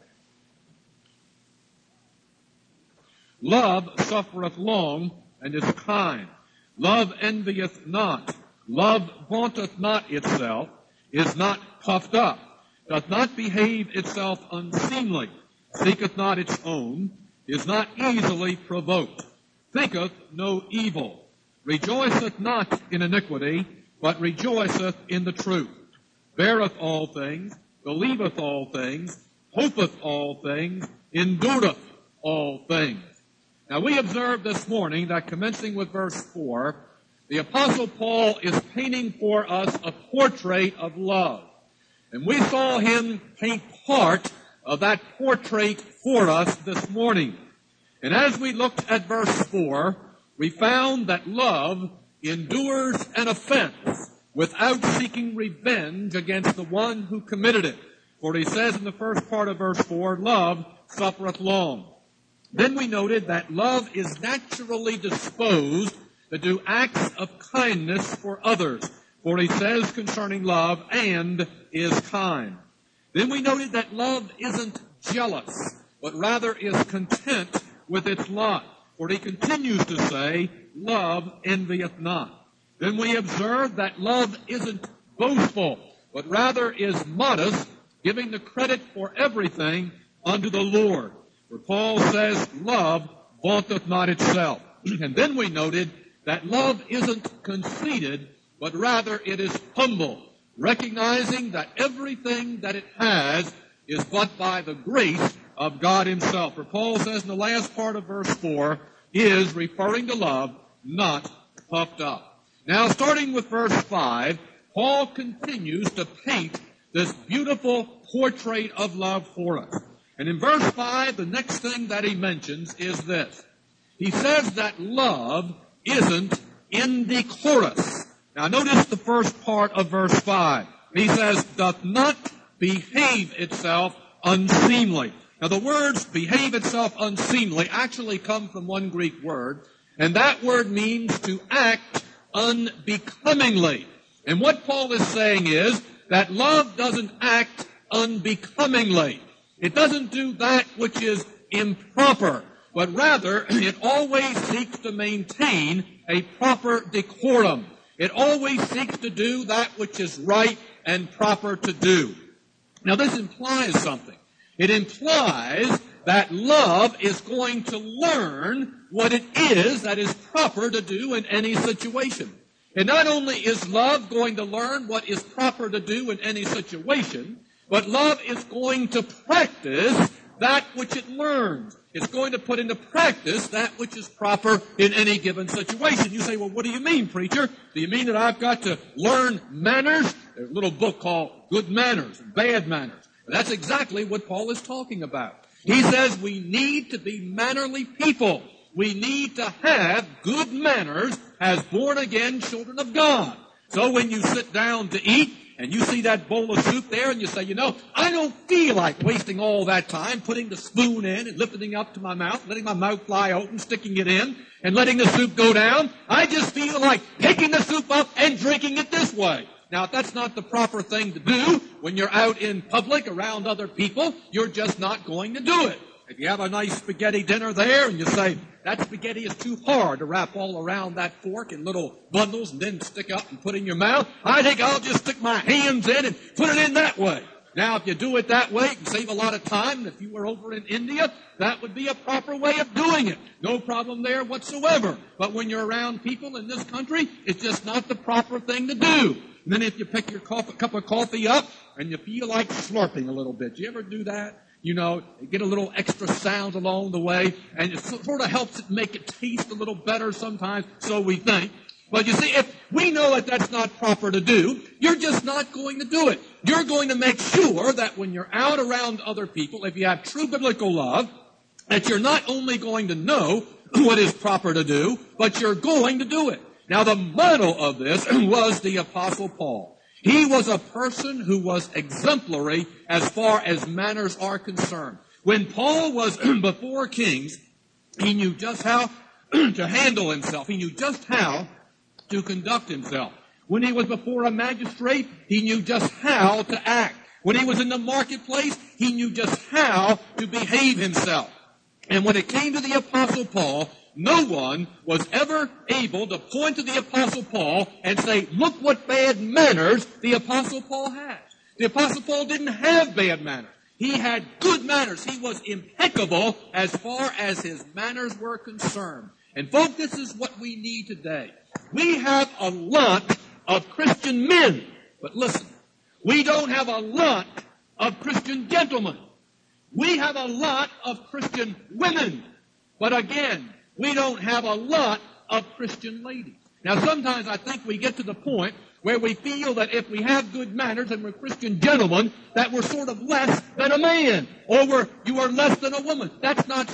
Love suffereth long and is kind. Love envieth not. Love vaunteth not itself, is not puffed up, doth not behave itself unseemly, seeketh not its own, is not easily provoked, thinketh no evil, rejoiceth not in iniquity, but rejoiceth in the truth, beareth all things, believeth all things, hopeth all things, endureth all things. Now we observed this morning that commencing with verse 4, the Apostle Paul is painting for us a portrait of love. And we saw him paint part of that portrait for us this morning. And as we looked at verse 4, we found that love endures an offense without seeking revenge against the one who committed it. For he says in the first part of verse 4, love suffereth long. Then we noted that love is naturally disposed to do acts of kindness for others. For he says concerning love, and is kind. Then we noted that love isn't jealous, but rather is content with its lot. For he continues to say, love envieth not. Then we observed that love isn't boastful, but rather is modest, giving the credit for everything unto the Lord. For Paul says, love vaunteth not itself. And then we noted that love isn't conceited, but rather it is humble, recognizing that everything that it has is but by the grace of God himself. For Paul says in the last part of verse 4, is referring to love, not puffed up. Now, starting with verse 5, Paul continues to paint this beautiful portrait of love for us. And in verse 5, the next thing that he mentions is this. He says that love isn't indecorous. Now notice the first part of verse 5. He says, doth not behave itself unseemly. Now the words behave itself unseemly actually come from one Greek word, and that word means to act unbecomingly. And what Paul is saying is that love doesn't act unbecomingly. It doesn't do that which is improper, but rather it always seeks to maintain a proper decorum. It always seeks to do that which is right and proper to do. Now this implies something. It implies that love is going to learn what it is that is proper to do in any situation. And not only is love going to learn what is proper to do in any situation, but love is going to practice that which it learns. It's going to put into practice that which is proper in any given situation. You say, well, what do you mean, preacher? Do you mean that I've got to learn manners? There's a little book called Good Manners and Bad Manners. That's exactly what Paul is talking about. He says we need to be mannerly people. We need to have good manners as born-again children of God. So when you sit down to eat, and you see that bowl of soup there, and you say, I don't feel like wasting all that time putting the spoon in and lifting it up to my mouth, letting my mouth fly open, sticking it in, and letting the soup go down. I just feel like picking the soup up and drinking it this way. Now, if that's not the proper thing to do when you're out in public around other people, you're just not going to do it. If you have a nice spaghetti dinner there and you say, that spaghetti is too hard to wrap all around that fork in little bundles and then stick up and put in your mouth, I think I'll just stick my hands in and put it in that way. Now, if you do it that way, you can save a lot of time. And if you were over in India, that would be a proper way of doing it. No problem there whatsoever. But when you're around people in this country, it's just not the proper thing to do. And then if you pick your cup of coffee up and you feel like slurping a little bit, do you ever do that? Get a little extra sound along the way, and it sort of helps it make it taste a little better sometimes, so we think. But you see, if we know that that's not proper to do, you're just not going to do it. You're going to make sure that when you're out around other people, if you have true biblical love, that you're not only going to know what is proper to do, but you're going to do it. Now, the model of this was the Apostle Paul. He was a person who was exemplary as far as manners are concerned. When Paul was before kings, he knew just how to handle himself. He knew just how to conduct himself. When he was before a magistrate, he knew just how to act. When he was in the marketplace, he knew just how to behave himself. And when it came to the Apostle Paul, no one was ever able to point to the Apostle Paul and say, look what bad manners the Apostle Paul has. The Apostle Paul didn't have bad manners. He had good manners. He was impeccable as far as his manners were concerned. And folks, this is what we need today. We have a lot of Christian men. But listen, we don't have a lot of Christian gentlemen. We have a lot of Christian women. But again, we don't have a lot of Christian ladies. Now, sometimes I think we get to the point where we feel that if we have good manners and we're Christian gentlemen, that we're sort of less than a man, or you are less than a woman. That's not so.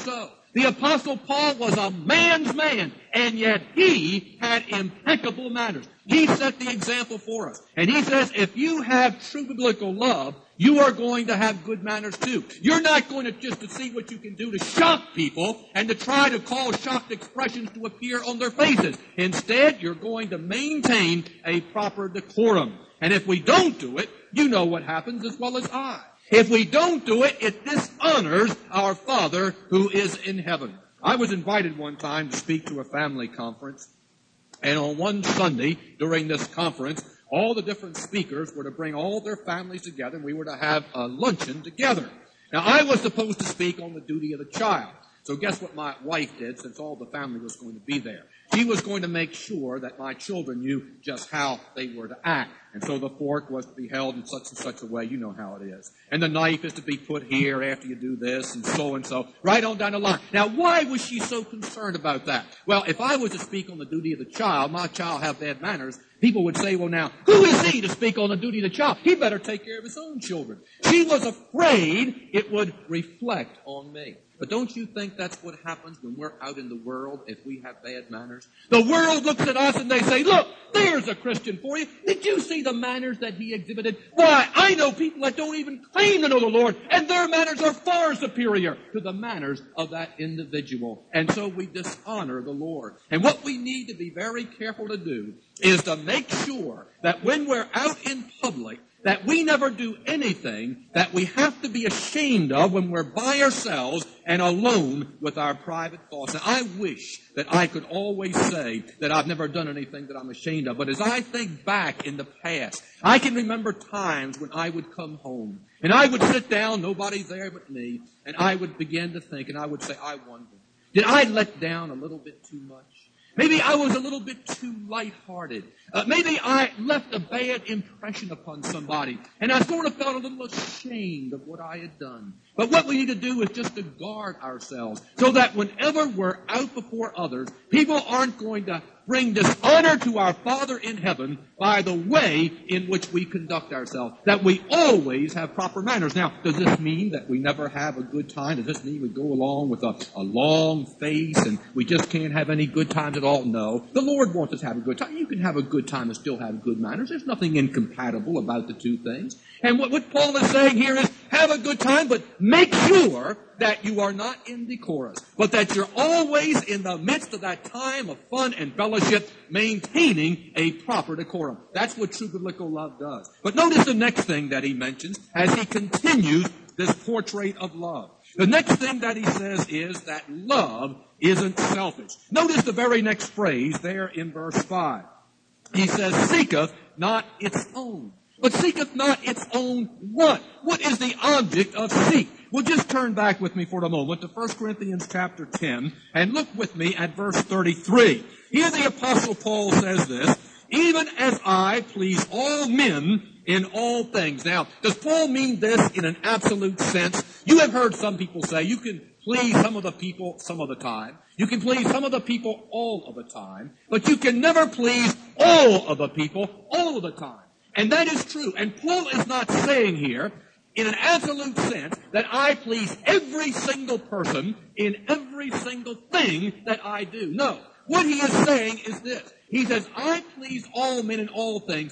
The Apostle Paul was a man's man, and yet he had impeccable manners. He set the example for us. And he says, if you have true biblical love, you are going to have good manners too. You're not going to just to see what you can do to shock people and to try to cause shocked expressions to appear on their faces. Instead, you're going to maintain a proper decorum. And if we don't do it, you know what happens as well as I. If we don't do it, it dishonors our Father who is in heaven. I was invited one time to speak to a family conference. And on one Sunday during this conference, all the different speakers were to bring all their families together, and we were to have a luncheon together. Now, I was supposed to speak on the duty of the child. So guess what my wife did, since all the family was going to be there? She was going to make sure that my children knew just how they were to act. And so the fork was to be held in such and such a way. You know how it is. And the knife is to be put here after you do this, and so, right on down the line. Now, why was she so concerned about that? Well, if I was to speak on the duty of the child, my child have bad manners, people would say, well, now, who is he to speak on the duty of the child? He better take care of his own children. She was afraid it would reflect on me. But don't you think that's what happens when we're out in the world if we have bad manners? The world looks at us and they say, look, there's a Christian for you. Did you see the manners that he exhibited? Why, I know people that don't even claim to know the Lord, and their manners are far superior to the manners of that individual. And so we dishonor the Lord. And what we need to be very careful to do is to make sure that when we're out in public, that we never do anything that we have to be ashamed of when we're by ourselves and alone with our private thoughts. Now, I wish that I could always say that I've never done anything that I'm ashamed of. But as I think back in the past, I can remember times when I would come home and I would sit down, nobody there but me, and I would begin to think, and I would say, I wonder, did I let down a little bit too much? Maybe I was a little bit too lighthearted. Maybe I left a bad impression upon somebody, and I sort of felt a little ashamed of what I had done. But what we need to do is just to guard ourselves so that whenever we're out before others, people aren't going to bring dishonor to our Father in heaven by the way in which we conduct ourselves, that we always have proper manners. Now, does this mean that we never have a good time? Does this mean we go along with a long face and we just can't have any good times at all? No. The Lord wants us to have a good time. You can have a good time and still have good manners. There's nothing incompatible about the two things. And what Paul is saying here is have a good time, but make sure that you are not indecorous, but that you're always in the midst of that time of fun and fellowship, maintaining a proper decorum. That's what true biblical love does. But notice the next thing that he mentions as he continues this portrait of love. The next thing that he says is that love isn't selfish. Notice the very next phrase there in verse 5. He says, seeketh not its own. But seeketh not its own what? What is the object of seek? Well, just turn back with me for a moment to 1 Corinthians chapter 10 and look with me at verse 33. Here the Apostle Paul says this, even as I please all men in all things. Now, does Paul mean this in an absolute sense? You have heard some people say you can please some of the people some of the time. You can please some of the people all of the time, but you can never please all of the people all of the time. And that is true. And Paul is not saying here, in an absolute sense, that I please every single person in every single thing that I do. No. What he is saying is this. He says, I please all men in all things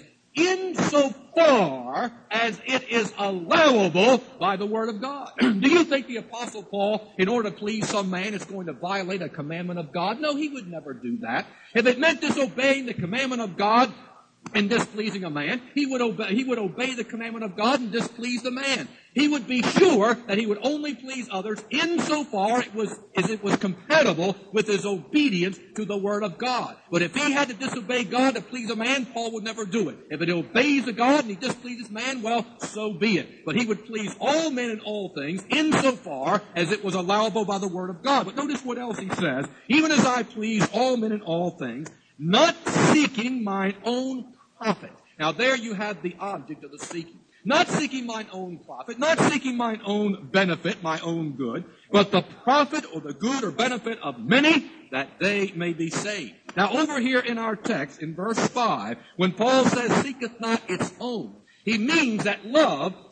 insofar as it is allowable by the Word of God. Do you think the Apostle Paul, in order to please some man, is going to violate a commandment of God? No, he would never do that. If it meant disobeying the commandment of God, and displeasing a man, he would obey the commandment of God and displease the man. He would be sure that he would only please others insofar as it was compatible with his obedience to the Word of God. But if he had to disobey God to please a man, Paul would never do it. If it obeys the God and he displeases man, well, so be it. But he would please all men in all things insofar as it was allowable by the Word of God. But notice what else he says. Even as I please all men in all things, not seeking mine own profit. Now there you have the object of the seeking. Not seeking mine own profit, not seeking mine own benefit, my own good, but the profit or the good or benefit of many, that they may be saved. Now over here in our text, in verse 5, when Paul says, seeketh not its own, he means that love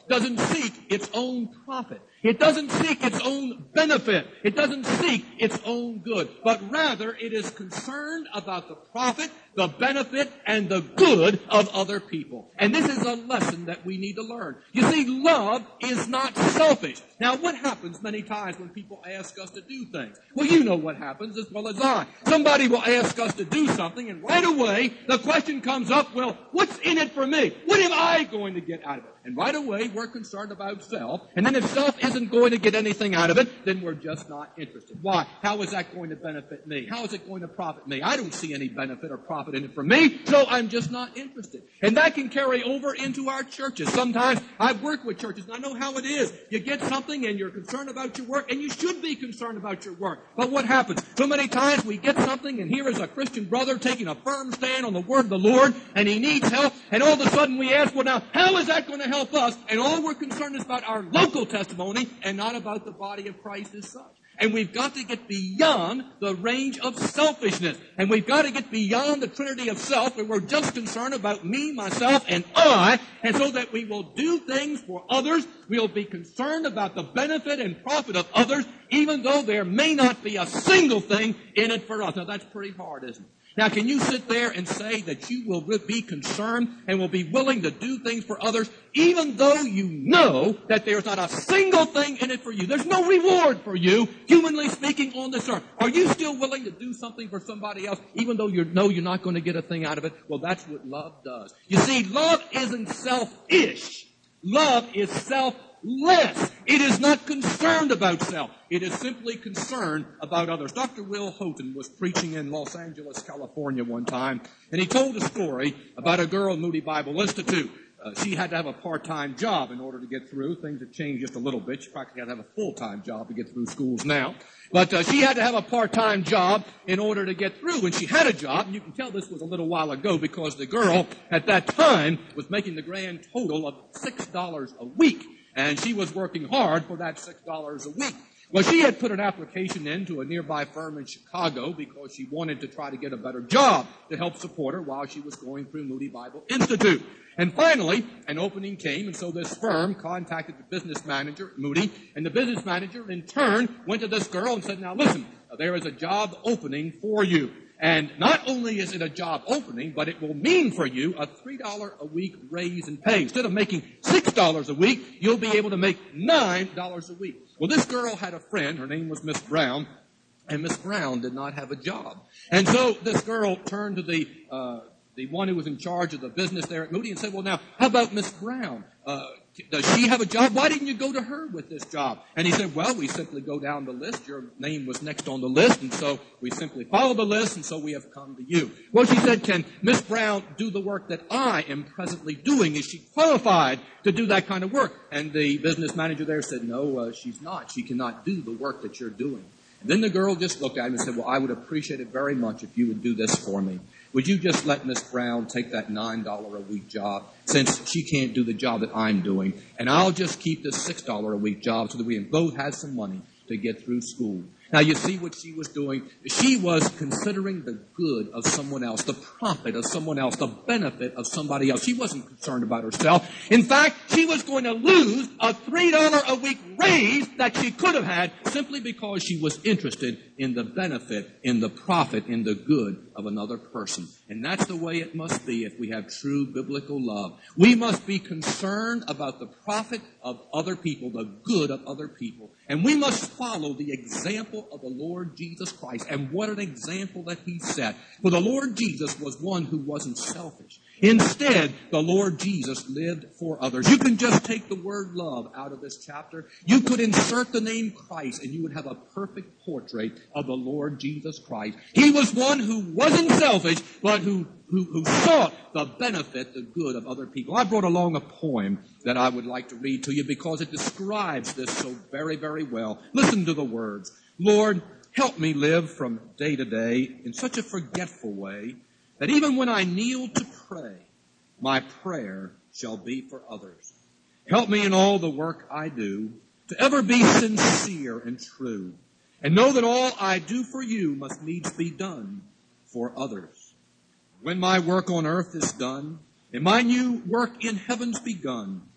doesn't seek its own profit. It doesn't seek its own benefit. It doesn't seek its own good. But rather, it is concerned about the profit, the benefit, and the good of other people. And this is a lesson that we need to learn. You see, love is not selfish. Now, what happens many times when people ask us to do things? Well, you know what happens as well as I. Somebody will ask us to do something, and right away, the question comes up, well, what's in it for me? What am I going to get out of it? And right away, we're concerned about self. And then if self isn't going to get anything out of it, then we're just not interested. Why? How is that going to benefit me? How is it going to profit me? I don't see any benefit or profit in it for me, so I'm just not interested. And that can carry over into our churches. Sometimes I've worked with churches, and I know how it is. You get something, and you're concerned about your work, and you should be concerned about your work. But what happens? So many times we get something, and here is a Christian brother taking a firm stand on the word of the Lord, and he needs help, and all of a sudden we ask, well, now, how is that going to help us? And all we're concerned is about our local testimony and not about the body of Christ as such. And we've got to get beyond the range of selfishness. And we've got to get beyond the trinity of self where we're just concerned about me, myself, and I. And so that we will do things for others. We'll be concerned about the benefit and profit of others, even though there may not be a single thing in it for us. Now, that's pretty hard, isn't it? Now, can you sit there and say that you will be concerned and will be willing to do things for others, even though you know that there's not a single thing in it for you? There's no reward for you, humanly speaking, on this earth. Are you still willing to do something for somebody else, even though you know you're not going to get a thing out of it? Well, that's what love does. You see, love isn't selfish. Love is selfless. It is not concerned about self. It is simply concerned about others. Dr. Will Houghton was preaching in Los Angeles, California one time, and he told a story about a girl in Moody Bible Institute. She had to have a part-time job in order to get through. Things have changed just a little bit. She practically had to have a full-time job to get through schools now. But she had to have a part-time job in order to get through. When she had a job, and you can tell this was a little while ago because the girl at that time was making the grand total of $6 a week. And she was working hard for that $6 a week. Well, she had put an application in to a nearby firm in Chicago because she wanted to try to get a better job to help support her while she was going through Moody Bible Institute. And finally, an opening came, and so this firm contacted the business manager at Moody, and the business manager, in turn, went to this girl and said, now listen, there is a job opening for you. And not only is it a job opening, but it will mean for you a $3 a week raise in pay. Instead of making $6 a week, you'll be able to make $9 a week. Well, this girl had a friend. Her name was Miss Brown. And Miss Brown did not have a job. And so this girl turned to the one who was in charge of the business there at Moody and said, well, now, how about Miss Brown? Does she have a job? Why didn't you go to her with this job? And he said, well, we simply go down the list. Your name was next on the list, and so we simply follow the list, and so we have come to you. Well, she said, can Miss Brown do the work that I am presently doing? Is she qualified to do that kind of work? And the business manager there said, no, she's not. She cannot do the work that you're doing. And then the girl just looked at him and said, well, I would appreciate it very much if you would do this for me. Would you just let Miss Brown take that $9 a week job since she can't do the job that I'm doing? And I'll just keep this $6 a week job so that we can both have some money to get through school. Now, you see what she was doing? She was considering the good of someone else, the profit of someone else, the benefit of somebody else. She wasn't concerned about herself. In fact, she was going to lose a $3 a week raise that she could have had simply because she was interested in the benefit, in the profit, in the good of another person. And that's the way it must be if we have true biblical love. We must be concerned about the profit of other people, the good of other people. And we must follow the example of the Lord Jesus Christ. And what an example that he set. For the Lord Jesus was one who wasn't selfish. Instead, the Lord Jesus lived for others. You can just take the word love out of this chapter. You could insert the name Christ, and you would have a perfect portrait of the Lord Jesus Christ. He was one who wasn't selfish, but who sought the benefit, the good of other people. I brought along a poem that I would like to read to you because it describes this so very, very well. Listen to the words. Lord, help me live from day to day in such a forgetful way that even when I kneel to pray, my prayer shall be for others. Help me in all the work I do to ever be sincere and true, and know that all I do for you must needs be done for others. When my work on earth is done, and my new work in heaven's begun,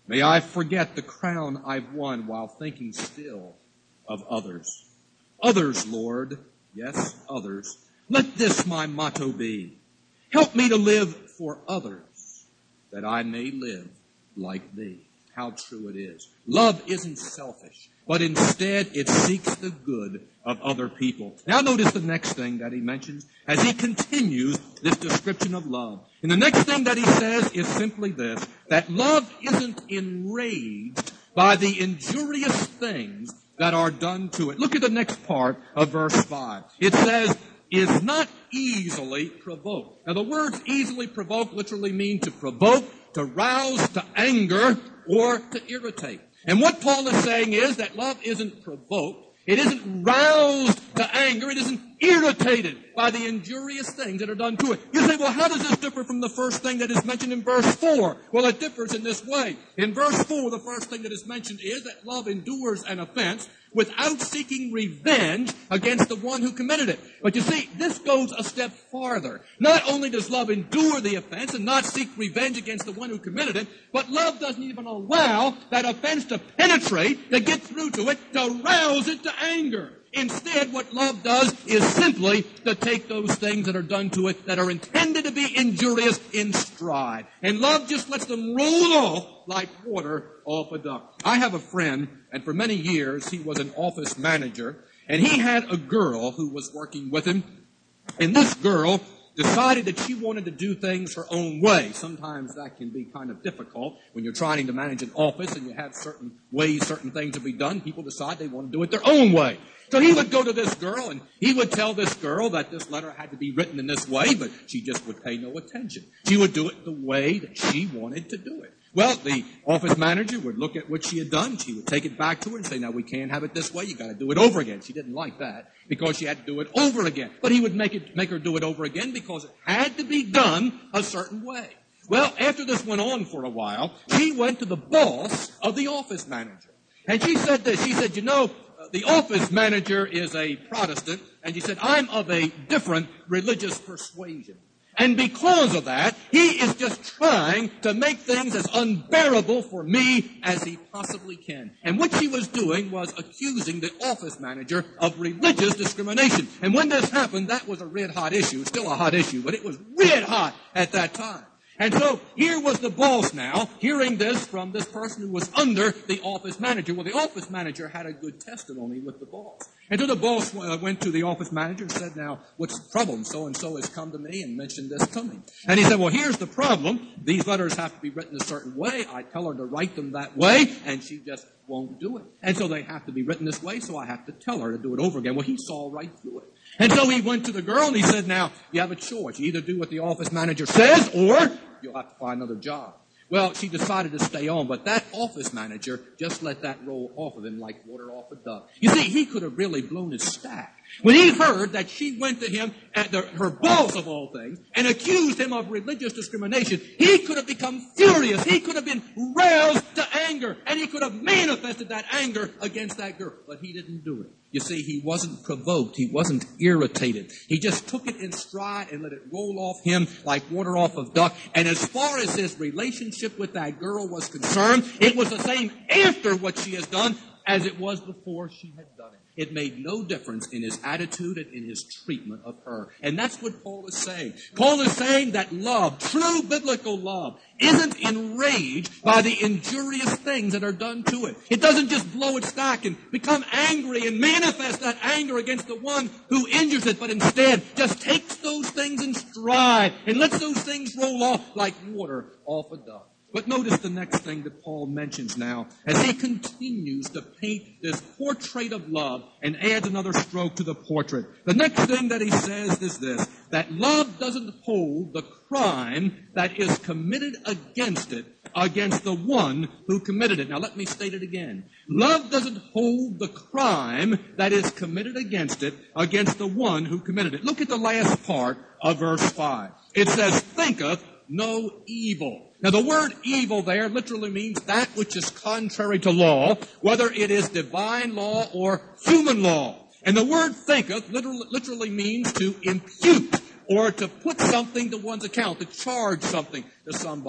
May I forget the crown I've won while thinking still of others. Others, Lord, yes, others. Let this my motto be. Help me to live for others, that I may live like thee. How true it is. Love isn't selfish, but instead it seeks the good of other people. Now notice the next thing that he mentions as he continues this description of love. And the next thing that he says is simply this, that love isn't enraged by the injurious things that are done to it. Look at the next part of verse 5. It says, is not easily provoked. Now the words easily provoked literally mean to provoke, to rouse to anger, or to irritate. And what Paul is saying is that love isn't provoked, it isn't roused to anger, it isn't irritated by the injurious things that are done to it. You say, well, how does this differ from the first thing that is mentioned in verse 4? Well, it differs in this way. In verse 4, the first thing that is mentioned is that love endures an offense without seeking revenge against the one who committed it. But you see, this goes a step farther. Not only does love endure the offense and not seek revenge against the one who committed it, but love doesn't even allow that offense to penetrate, to get through to it, to rouse it to anger. Instead, what love does is simply to take those things that are done to it that are intended to be injurious in stride. And love just lets them roll off like water off a duck. I have a friend, and for many years he was an office manager, and he had a girl who was working with him. And this girl decided that she wanted to do things her own way. Sometimes that can be kind of difficult when you're trying to manage an office and you have certain ways, certain things to be done. People decide they want to do it their own way. So he would go to this girl and he would tell this girl that this letter had to be written in this way, but she just would pay no attention. She would do it the way that she wanted to do it. Well, the office manager would look at what she had done. She would take it back to her and say, now we can't have it this way. You got to do it over again. She didn't like that because she had to do it over again. But he would make her do it over again because it had to be done a certain way. Well, after this went on for a while, she went to the boss of the office manager. And she said this. She said, you know, the office manager is a Protestant. And she said, I'm of a different religious persuasion. And because of that, he is just trying to make things as unbearable for me as he possibly can. And what she was doing was accusing the office manager of religious discrimination. And when this happened, that was a red-hot issue. It's still a hot issue, but it was red hot at that time. And so here was the boss now hearing this from this person who was under the office manager. Well, the office manager had a good testimony with the boss. And so the boss went to the office manager and said, now, what's the problem? So-and-so has come to me and mentioned this to me. And he said, well, here's the problem. These letters have to be written a certain way. I tell her to write them that way, and she just won't do it. And so they have to be written this way, so I have to tell her to do it over again. Well, he saw right through it. And so he went to the girl and he said, now, you have a choice. You either do what the office manager says or you'll have to find another job. Well, she decided to stay on, but that office manager just let that roll off of him like water off a duck. You see, he could have really blown his stack. When he heard that she went to him, her boss of all things, and accused him of religious discrimination, he could have become furious. He could have been roused to anger, and he could have manifested that anger against that girl. But he didn't do it. You see, he wasn't provoked. He wasn't irritated. He just took it in stride and let it roll off him like water off a duck. And as far as his relationship with that girl was concerned, it was the same after what she has done as it was before she had done it. It made no difference in his attitude and in his treatment of her. And that's what Paul is saying. Paul is saying that love, true biblical love, isn't enraged by the injurious things that are done to it. It doesn't just blow its stack and become angry and manifest that anger against the one who injures it, but instead just takes those things in stride and lets those things roll off like water off a duck. But notice the next thing that Paul mentions now as he continues to paint this portrait of love and adds another stroke to the portrait. The next thing that he says is this, that love doesn't hold the crime that is committed against it against the one who committed it. Now let me state it again. Love doesn't hold the crime that is committed against it against the one who committed it. Look at the last part of verse 5. It says, thinketh no evil. Now the word evil there literally means that which is contrary to law, whether it is divine law or human law. And the word thinketh literally means to impute or to put something to one's account, to charge something to somebody.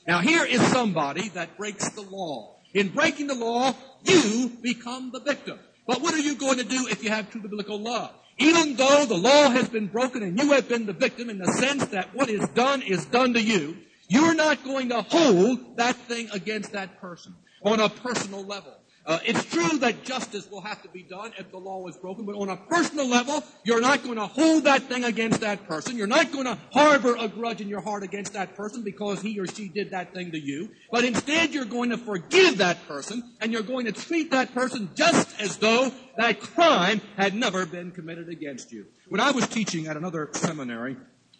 Now here is somebody that breaks the law. In breaking the law, you become the victim. But what are you going to do if you have true biblical love? Even though the law has been broken and you have been the victim in the sense that what is done to you, you're not going to hold that thing against that person on a personal level. It's true that justice will have to be done if the law is broken, but on a personal level, you're not going to hold that thing against that person. You're not going to harbor a grudge in your heart against that person because he or she did that thing to you. But instead, you're going to forgive that person, and you're going to treat that person just as though that crime had never been committed against you. When I was teaching at another seminary,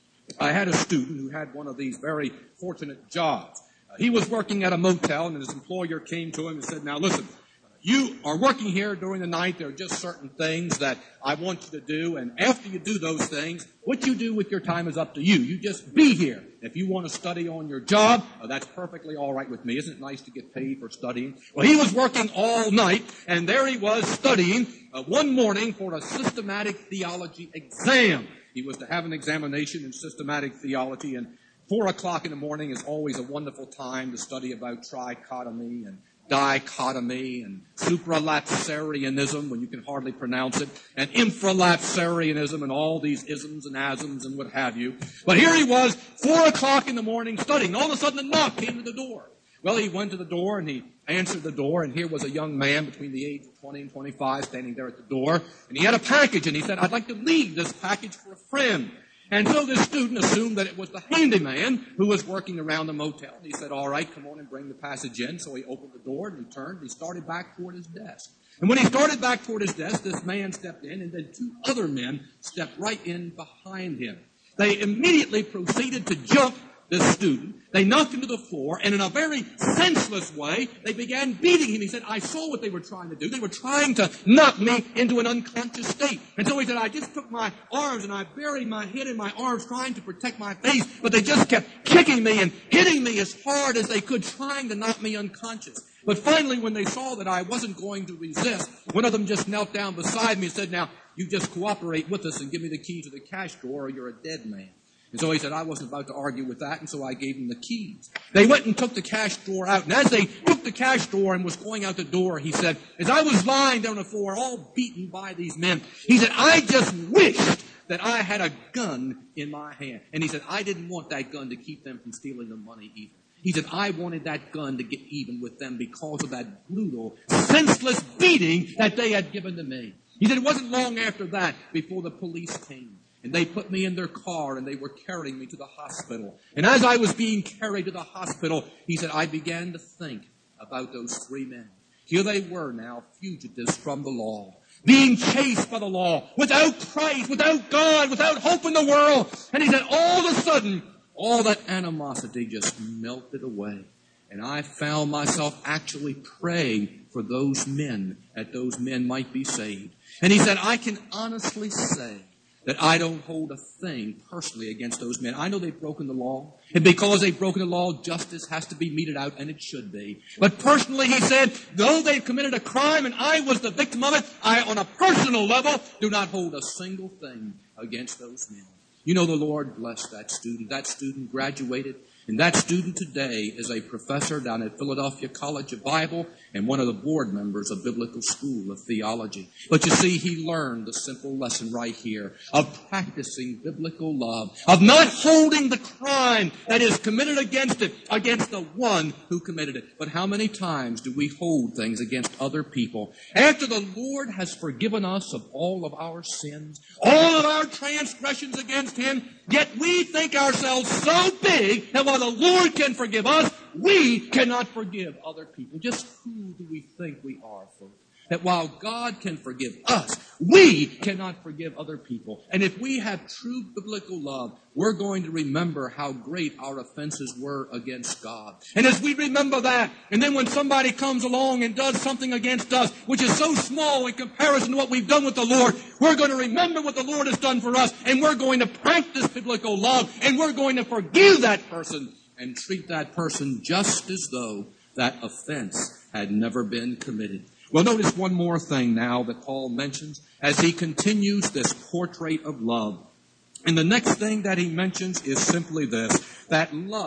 I had a student who had one of these very fortunate jobs. He was working at a motel, and his employer came to him and said, "Now listen, you are working here during the night. There are just certain things that I want you to do. And after you do those things, what you do with your time is up to you. You just be here. If you want to study on your job, that's perfectly all right with me. Isn't it nice to get paid for studying?" Well, he was working all night, and there he was studying one morning for a systematic theology exam. He was to have an examination in systematic theology, and 4 o'clock in the morning is always a wonderful time to study about trichotomy and dichotomy and supralapsarianism, when you can hardly pronounce it, and infralapsarianism and all these isms and asms and what have you. But here he was, 4 o'clock in the morning studying. All of a sudden a knock came to the door. Well, he went to the door and he answered the door, and here was a young man between the age of 20 and 25 standing there at the door, and he had a package, and he said, "I'd like to leave this package for a friend." And so this student assumed that it was the handyman who was working around the motel. And he said, "All right, come on and bring the passage in." So he opened the door and he turned and he started back toward his desk. And when he started back toward his desk, this man stepped in, and then 2 other men stepped right in behind him. They immediately proceeded to jump this student. They knocked him to the floor, and in a very senseless way, they began beating him. He said, "I saw what they were trying to do. They were trying to knock me into an unconscious state." And so he said, "I just took my arms and I buried my head in my arms trying to protect my face, but they just kept kicking me and hitting me as hard as they could, trying to knock me unconscious. But finally, when they saw that I wasn't going to resist, one of them just knelt down beside me and said, 'Now, you just cooperate with us and give me the key to the cash drawer or you're a dead man.' And so he said, I wasn't about to argue with that, and so I gave him the keys. They went and took the cash drawer out, and as they took the cash drawer and was going out the door, he said, as I was lying down on the floor, all beaten by these men, he said, I just wished that I had a gun in my hand. And he said, I didn't want that gun to keep them from stealing the money either. He said, I wanted that gun to get even with them because of that brutal, senseless beating that they had given to me. He said, it wasn't long after that before the police came. And they put me in their car, and they were carrying me to the hospital. And as I was being carried to the hospital, he said, I began to think about those 3 men. Here they were now, fugitives from the law, being chased by the law, without Christ, without God, without hope in the world. And he said, all of a sudden, all that animosity just melted away. And I found myself actually praying for those men, that those men might be saved. And he said, I can honestly say that I don't hold a thing personally against those men. I know they've broken the law. And because they've broken the law, justice has to be meted out, and it should be. But personally, he said, though they've committed a crime and I was the victim of it, I, on a personal level, do not hold a single thing against those men. You know, the Lord blessed that student. That student graduated, and that student today is a professor down at Philadelphia College of Bible and one of the board members of Biblical School of Theology. But you see, he learned the simple lesson right here of practicing biblical love, of not holding the crime that is committed against the one who committed it. But how many times do we hold things against other people after the Lord has forgiven us of all of our sins, all of our transgressions against Him, yet we think ourselves so big that while the Lord can forgive us, we cannot forgive other people. Just who do we think we are, folks? That while God can forgive us, we cannot forgive other people. And if we have true biblical love, we're going to remember how great our offenses were against God. And as we remember that, and then when somebody comes along and does something against us, which is so small in comparison to what we've done with the Lord, we're going to remember what the Lord has done for us, and we're going to practice biblical love, and we're going to forgive that person and treat that person just as though that offense had never been committed. Well, notice one more thing now that Paul mentions as he continues this portrait of love. And the next thing that he mentions is simply this, that love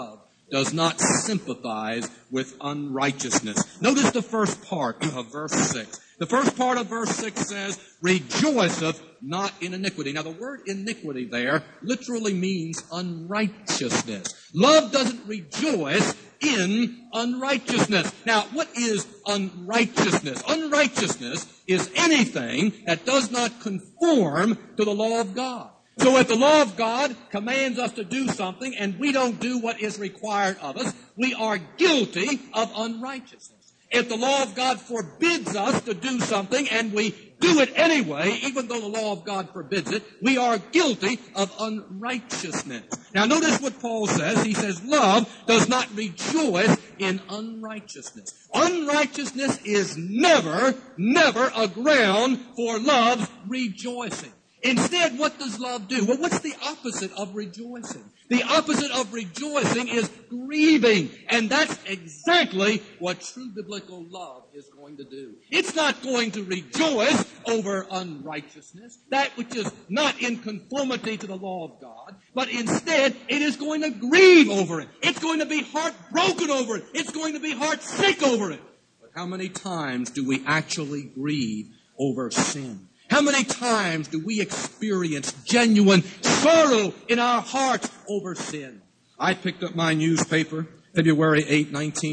does not sympathize with unrighteousness. Notice the first part of verse 6. The first part of verse 6 says, rejoiceth not in iniquity. Now, the word iniquity there literally means unrighteousness. Love doesn't rejoice in unrighteousness. Now, what is unrighteousness? Unrighteousness is anything that does not conform to the law of God. So if the law of God commands us to do something and we don't do what is required of us, we are guilty of unrighteousness. If the law of God forbids us to do something and we do it anyway, even though the law of God forbids it, we are guilty of unrighteousness. Now notice what Paul says. He says, love does not rejoice in unrighteousness. Unrighteousness is never a ground for love's rejoicing. Instead, what does love do? Well, what's the opposite of rejoicing? The opposite of rejoicing is grieving. And that's exactly what true biblical love is going to do. It's not going to rejoice over unrighteousness, that which is not in conformity to the law of God, but instead it is going to grieve over it. It's going to be heartbroken over it. It's going to be heartsick over it. But how many times do we actually grieve over sin? How many times do we experience genuine sorrow in our hearts over sin? I picked up my newspaper, February 8,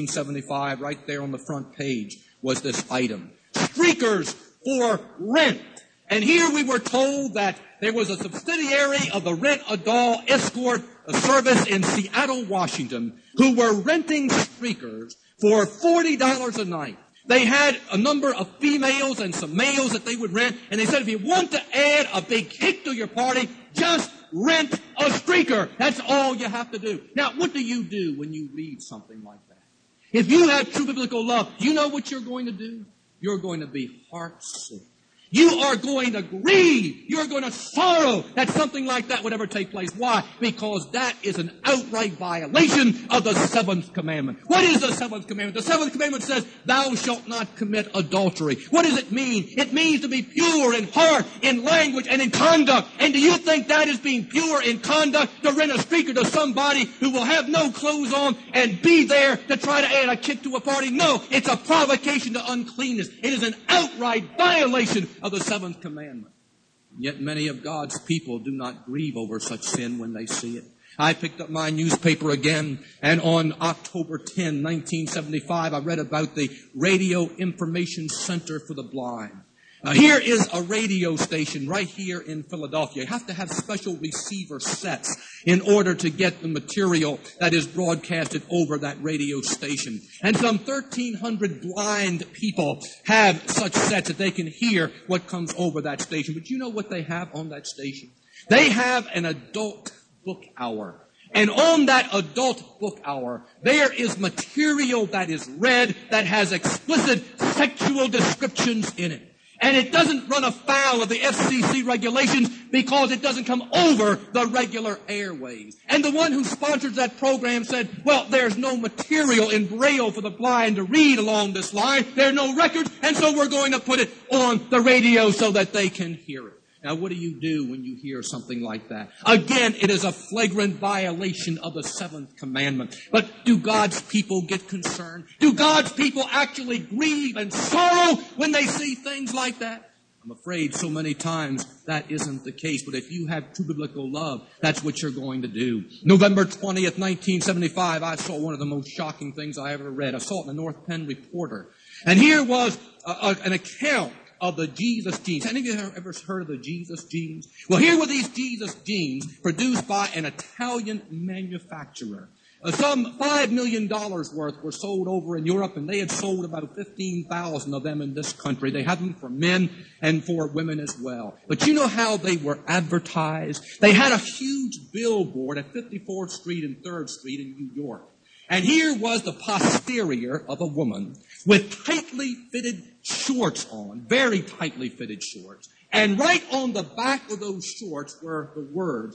1975. Right there on the front page was this item. Streakers for rent. And here we were told that there was a subsidiary of the Rent-A-Doll escort service in Seattle, Washington, who were renting streakers for $40 a night. They had a number of females and some males that they would rent, and they said, if you want to add a big hit to your party, just rent a streaker. That's all you have to do. Now, what do you do when you read something like that? If you have true biblical love, you know what you're going to do? You're going to be heartsick. You are going to grieve. You're going to sorrow that something like that would ever take place. Why? Because that is an outright violation of the seventh commandment. What is the seventh commandment? The seventh commandment says, thou shalt not commit adultery. What does it mean? It means to be pure in heart, in language, and in conduct. And do you think that is being pure in conduct to rent a streaker to somebody who will have no clothes on and be there to try to add a kick to a party? No, it's a provocation to uncleanness. It is an outright violation of the seventh commandment. Yet many of God's people do not grieve over such sin when they see it. I picked up my newspaper again, and on October 10, 1975, I read about the Radio Information Center for the Blind. Here is a radio station right here in Philadelphia. You have to have special receiver sets in order to get the material that is broadcasted over that radio station. And some 1,300 blind people have such sets that they can hear what comes over that station. But you know what they have on that station? They have an adult book hour. And on that adult book hour, there is material that is read that has explicit sexual descriptions in it. And it doesn't run afoul of the FCC regulations because it doesn't come over the regular airwaves. And the one who sponsors that program said, well, there's no material in Braille for the blind to read along this line. There are no records, and so we're going to put it on the radio so that they can hear it. Now, what do you do when you hear something like that? Again, it is a flagrant violation of the seventh commandment. But do God's people get concerned? Do God's people actually grieve and sorrow when they see things like that? I'm afraid so many times that isn't the case. But if you have true biblical love, that's what you're going to do. November 20th, 1975, I saw one of the most shocking things I ever read. I saw it in the North Penn Reporter. And here was an account of the Jesus jeans. Any of you have ever heard of the Jesus jeans? Well, here were these Jesus jeans produced by an Italian manufacturer. Some $5 million worth were sold over in Europe, and they had sold about 15,000 of them in this country. They had them for men and for women as well. But you know how they were advertised? They had a huge billboard at 54th Street and 3rd Street in New York. And here was the posterior of a woman with tightly fitted shorts on, very tightly fitted shorts. And right on the back of those shorts were the words,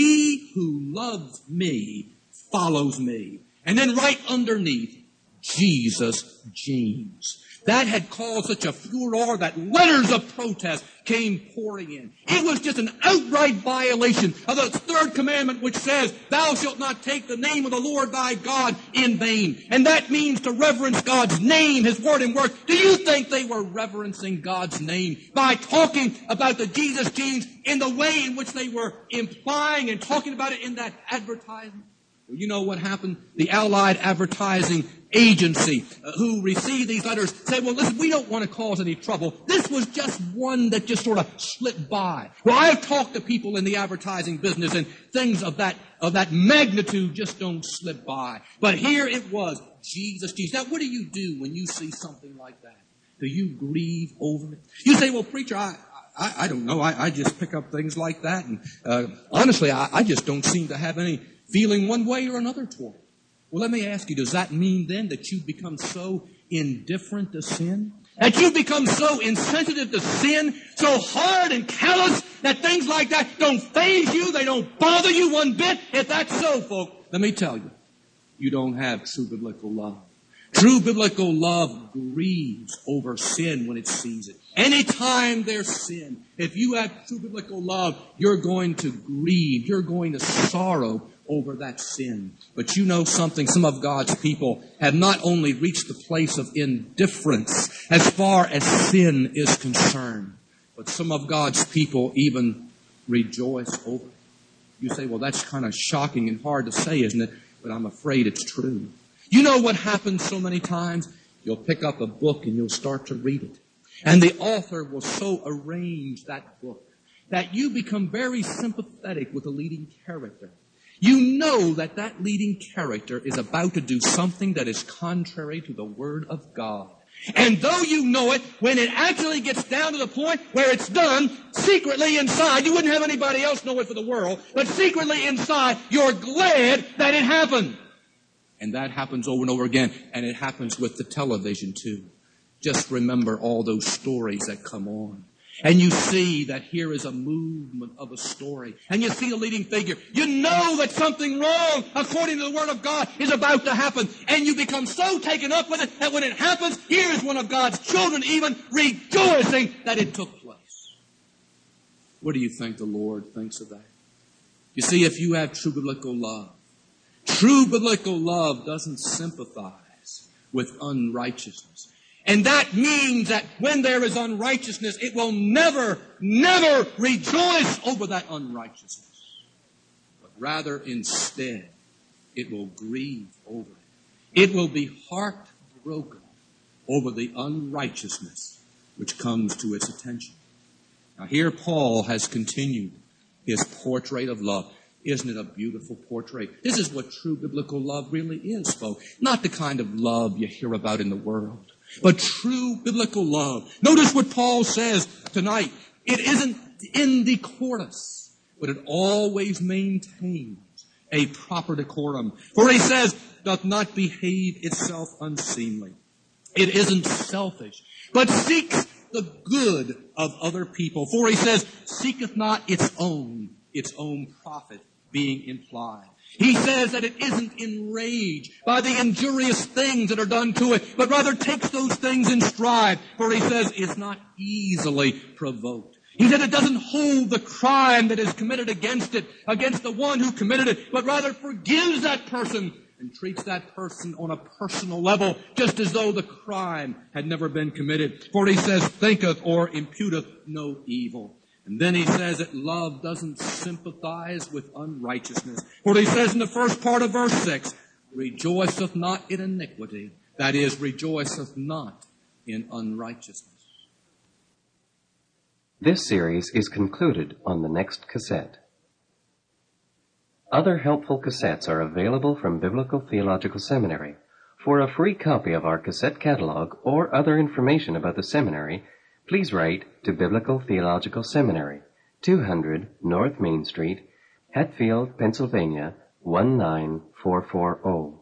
he who loves me follows me. And then right underneath, Jesus jeans. That had caused such a furor that letters of protest came pouring in. It was just an outright violation of the third commandment, which says, thou shalt not take the name of the Lord thy God in vain. And that means to reverence God's name, His word and work. Do you think they were reverencing God's name by talking about the Jesus genes in the way in which they were implying and talking about it in that advertisement? Well, you know what happened? The Allied Advertising Agency who received these letters said, well, listen, we don't want to cause any trouble. This was just one that just sort of slipped by. Well, I've talked to people in the advertising business, and things of that magnitude just don't slip by. But here it was, Jesus. Now, what do you do when you see something like that? Do you grieve over it? You say, well, preacher, I don't know. I just pick up things like that. And honestly, I just don't seem to have any feeling one way or another toward it. Well, let me ask you, does that mean then that you become so indifferent to sin? That you become so insensitive to sin, so hard and callous, that things like that don't faze you, they don't bother you one bit? If that's so, folks, let me tell you, you don't have true biblical love. True biblical love grieves over sin when it sees it. Anytime there's sin, if you have true biblical love, you're going to grieve, you're going to sorrow over that sin. But you know something, some of God's people have not only reached the place of indifference as far as sin is concerned, but some of God's people even rejoice over it. You say, well, that's kind of shocking and hard to say, isn't it? But I'm afraid it's true. You know what happens so many times? You'll pick up a book and you'll start to read it. And the author will so arrange that book that you become very sympathetic with the leading character. You know that that leading character is about to do something that is contrary to the Word of God. And though you know it, when it actually gets down to the point where it's done, secretly inside, you wouldn't have anybody else know it for the world, but secretly inside, you're glad that it happened. And that happens over and over again. And it happens with the television too. Just remember all those stories that come on. And you see that here is a movement of a story. And you see a leading figure. You know that something wrong, according to the Word of God, is about to happen. And you become so taken up with it that when it happens, here is one of God's children even rejoicing that it took place. What do you think the Lord thinks of that? You see, if you have true biblical love doesn't sympathize with unrighteousness. And that means that when there is unrighteousness, it will never rejoice over that unrighteousness. But rather, instead, it will grieve over it. It will be heartbroken over the unrighteousness which comes to its attention. Now here Paul has continued his portrait of love. Isn't it a beautiful portrait? This is what true biblical love really is, folks. Not the kind of love you hear about in the world, but true biblical love. Notice what Paul says tonight. It isn't indecorous, but it always maintains a proper decorum. For he says, doth not behave itself unseemly. It isn't selfish, but seeks the good of other people. For he says, seeketh not its own profit being implied. He says that it isn't enraged by the injurious things that are done to it, but rather takes those things in stride. For he says it's not easily provoked. He said it doesn't hold the crime that is committed against it, against the one who committed it, but rather forgives that person and treats that person on a personal level, just as though the crime had never been committed. For he says, thinketh or imputeth no evil. And then he says that love doesn't sympathize with unrighteousness. For he says in the first part of verse 6, rejoiceth not in iniquity. That is, rejoiceth not in unrighteousness. This series is concluded on the next cassette. Other helpful cassettes are available from Biblical Theological Seminary. For a free copy of our cassette catalog or other information about the seminary, please write to Biblical Theological Seminary, 200 North Main Street, Hatfield, Pennsylvania, 19440.